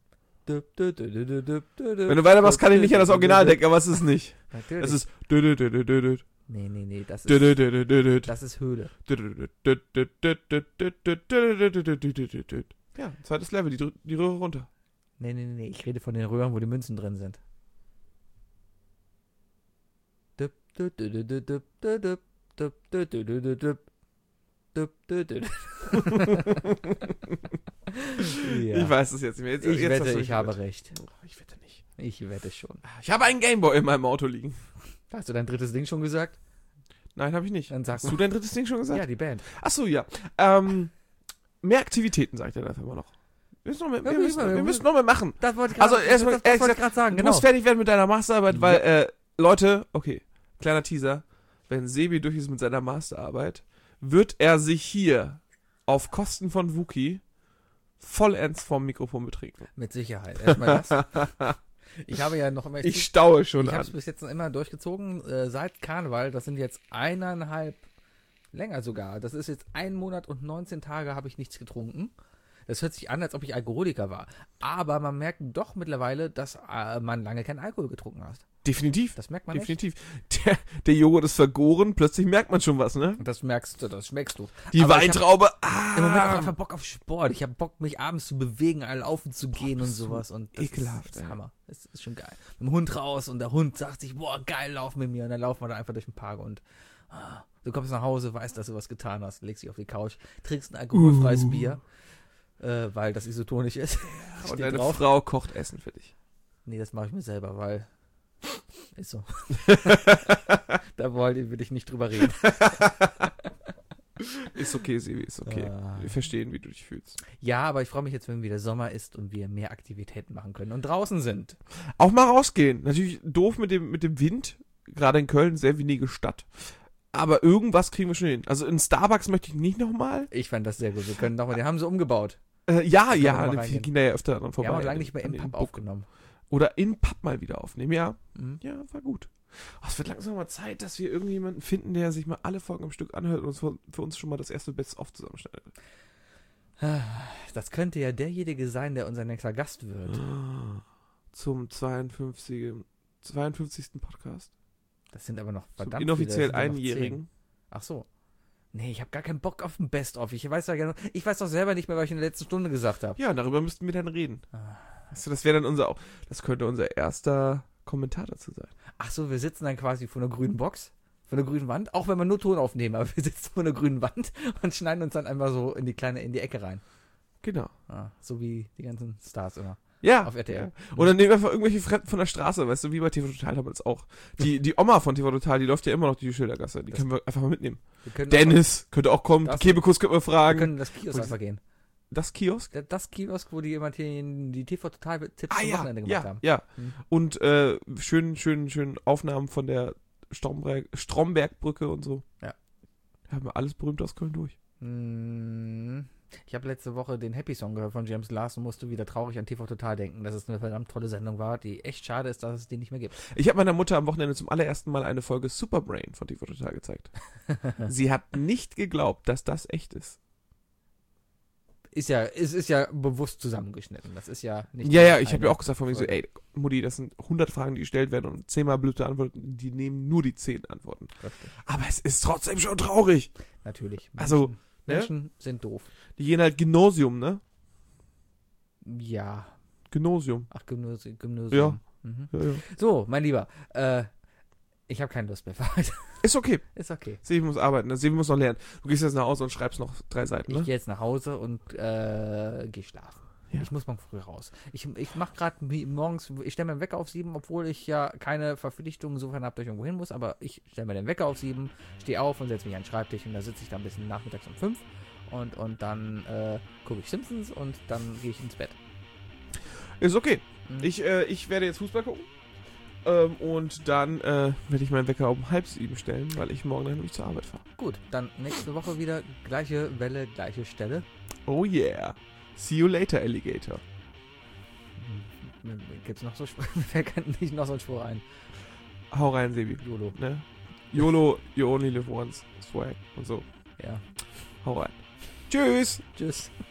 Wenn du weitermachst, kann ich nicht an das Original denken, aber es ist nicht. Natürlich. Es ist. Ja, nee, nee, nee, das ist, das ist Höhle. zweites Level, die, Dr- die Röhre runter. Nee, nee, nee, nee, ich rede von den Röhren, wo die Münzen drin sind. Düpp, düpp, düpp, düpp, düpp, düpp, düpp, düpp, düpp, düpp, düpp. Düpp, düpp, düpp. Ja. Ich weiß es jetzt nicht mehr. Jetzt, Ich jetzt hast wette, du ich mich habe gehört. recht. Oh, ich wette nicht. Ich wette schon. Ich habe einen Gameboy in meinem Auto liegen. Hast du dein drittes Ding schon gesagt? Nein, habe ich nicht. Dann sag Hast mal. du dein drittes Ding schon gesagt? Ja, die Band. Ach so, ja. Ähm, mehr Aktivitäten, sagt er einfach immer noch. Wir müssen noch mehr, Ja, wir wir müssen, müssen- wir müssen noch mehr machen. Das wollte ich Also, gerade erstmal- das, das ehrlich wollte ich gesagt, gerade sagen, Du genau. musst fertig werden mit deiner Masterarbeit, Ja. weil, äh, Leute, okay, kleiner Teaser. Wenn Sebi durch ist mit seiner Masterarbeit, wird er sich hier auf Kosten von Wookie vollends vom Mikrofon betrinken. Mit Sicherheit. Erstmal das. Ich habe ja noch immer... Ich staue schon Ich habe an. es bis jetzt noch immer durchgezogen, äh, seit Karneval. Das sind jetzt eineinhalb, länger sogar. Das ist jetzt ein Monat und neunzehn Tage habe ich nichts getrunken. Das hört sich an, als ob ich Alkoholiker war. Aber man merkt doch mittlerweile, dass äh, man lange keinen Alkohol getrunken hat. Definitiv. Das merkt man Definitiv. Der, der Joghurt ist vergoren, plötzlich merkt man schon was, ne? nicht. Das merkst du, das schmeckst du. Die Aber ich hab Weintraube, Im Moment auch ah! einfach Bock auf Sport. Ich habe Bock, mich abends zu bewegen, all laufen zu gehen und bist du sowas. Und das ekelhaft, ist, das ist ey. Hammer. Das ist schon geil. Mit dem Hund raus und der Hund sagt sich, boah, geil, lauf mit mir. Und dann laufen wir da einfach durch den Park und ah, du kommst nach Hause, weißt, dass du was getan hast, legst dich auf die Couch, trinkst ein alkoholfreies Uh. Bier, äh, weil das isotonisch ist. Und Steht deine drauf. Frau kocht Essen für dich. Nee, das mache ich mir selber, weil ist so. Da wollte will ich nicht drüber reden. Ist okay, Sebi, ist okay. Ah. Wir verstehen, wie du dich fühlst. Ja, aber ich freue mich jetzt, wenn wieder Sommer ist und wir mehr Aktivitäten machen können und draußen sind. Auch mal rausgehen. Natürlich doof mit dem, mit dem Wind. Gerade in Köln, sehr wenige Stadt. Aber irgendwas kriegen wir schon hin. Also in Starbucks möchte ich nicht nochmal. Ich fand das sehr gut. Wir können nochmal, die haben sie umgebaut. Äh, ja, wir ja, mal wir reingehen. gehen da ja öfter dran Wir vorbei. haben auch lange nicht mehr An im den Pub Book. aufgenommen. Oder in Pub mal wieder aufnehmen, ja. Mhm. Ja, war gut. Oh, es wird langsam mal Zeit, dass wir irgendjemanden finden, der sich mal alle Folgen am Stück anhört und uns für, für uns schon mal das erste Best-of zusammenschneidet. Das könnte ja derjenige sein, der unser nächster Gast wird. Zum zweiundfünfzigsten zweiundfünfzigsten Podcast. Das sind aber noch Zum verdammt inoffiziell viele. Das sind ja noch Einjährigen. zehn. Ach so. Nee, ich habe gar keinen Bock auf ein Best-of. Ich weiß ja gerne, ich weiß doch selber nicht mehr, was ich in der letzten Stunde gesagt habe. Ja, darüber müssten wir dann reden. Ah. Weißt du, das wäre dann unser, das könnte unser erster Kommentar dazu sein. Ach so, wir sitzen dann quasi vor einer grünen Box, vor einer grünen Wand, auch wenn wir nur Ton aufnehmen, aber wir sitzen vor einer grünen Wand und schneiden uns dann einfach so in die kleine, in die Ecke rein. Genau. Ah, so wie die ganzen Stars immer. Ja. Auf R T L. Ja. Und dann nehmen wir einfach irgendwelche Fremden von der Straße, weißt du, wie bei T V Total damals auch. Die, die Oma von T V Total, die läuft ja immer noch die Schildergasse. Die Das- können wir einfach mal mitnehmen. Wir können Dennis könnte auch kommen. Das- Kebekus könnte man wir fragen. können das Kiosk Und- einfach gehen. Das Kiosk? Das- Das Kiosk, wo die immer die, die T V Total Tipps Ah zum ja, Wochenende gemacht ja, haben. ja. Mhm. Und äh, schön, schön, schön Aufnahmen von der Stromberg, Strombergbrücke und so. Ja. Haben wir alles berühmt aus Köln durch. Mm, Ich habe letzte Woche den Happy Song gehört von James Last und musste wieder traurig an T V Total denken, dass es eine verdammt tolle Sendung war, die echt schade ist, dass es den nicht mehr gibt. Ich habe meiner Mutter am Wochenende zum allerersten Mal eine Folge Superbrain von T V Total gezeigt. Sie hat nicht geglaubt, dass das echt ist. Ist ja, es ist ja bewusst zusammengeschnitten. Das ist ja nicht. Ja, ja, ich habe eine ja auch gesagt von mir so, Folge. ey, Mutti, das sind hundert Fragen, die gestellt werden und zehnmal blöde Antworten, die nehmen nur die zehn Antworten. Richtig. Aber es ist trotzdem schon traurig. Natürlich. Menschen, Also, ne? Menschen sind doof. Die gehen halt Gymnasium, ne? Ja. Gymnasium. Ach, Gymnasium. Gymnasium. Mhm. Ja, ja. So, mein Lieber. Äh, ich habe keine Lust mehr für heute. Ist okay. Ist okay. Sevi muss arbeiten, ne? Sevi muss noch lernen. Du gehst jetzt nach Hause und schreibst noch drei Seiten, Ich ne? gehe jetzt nach Hause und äh, gehe schlafen. Ja. Ich muss morgen früh raus. Ich, ich mache gerade morgens, ich stelle meinen Wecker auf sieben, obwohl ich ja keine Verpflichtung insofern habe, dass ich irgendwo hin muss, aber ich stelle mir den Wecker auf sieben, stehe auf und setze mich an den Schreibtisch und da sitze ich dann bis nachmittags um fünf und, und dann äh, gucke ich Simpsons und dann gehe ich ins Bett. Ist okay. Mhm. Ich, äh, ich werde jetzt Fußball gucken. Ähm, und dann äh, werde ich meinen Wecker um halb sieben stellen, weil ich morgen dann nämlich zur Arbeit fahre. Gut, dann nächste Woche wieder gleiche Welle, gleiche Stelle. Oh yeah. See you later, Alligator. Gibt's noch so Sprüche? Mir fällt nicht noch so ein Spruch ein. Hau rein, Sebi. YOLO. Ne? YOLO, you only live once. Swag und so. Ja. Hau rein. Tschüss. Tschüss.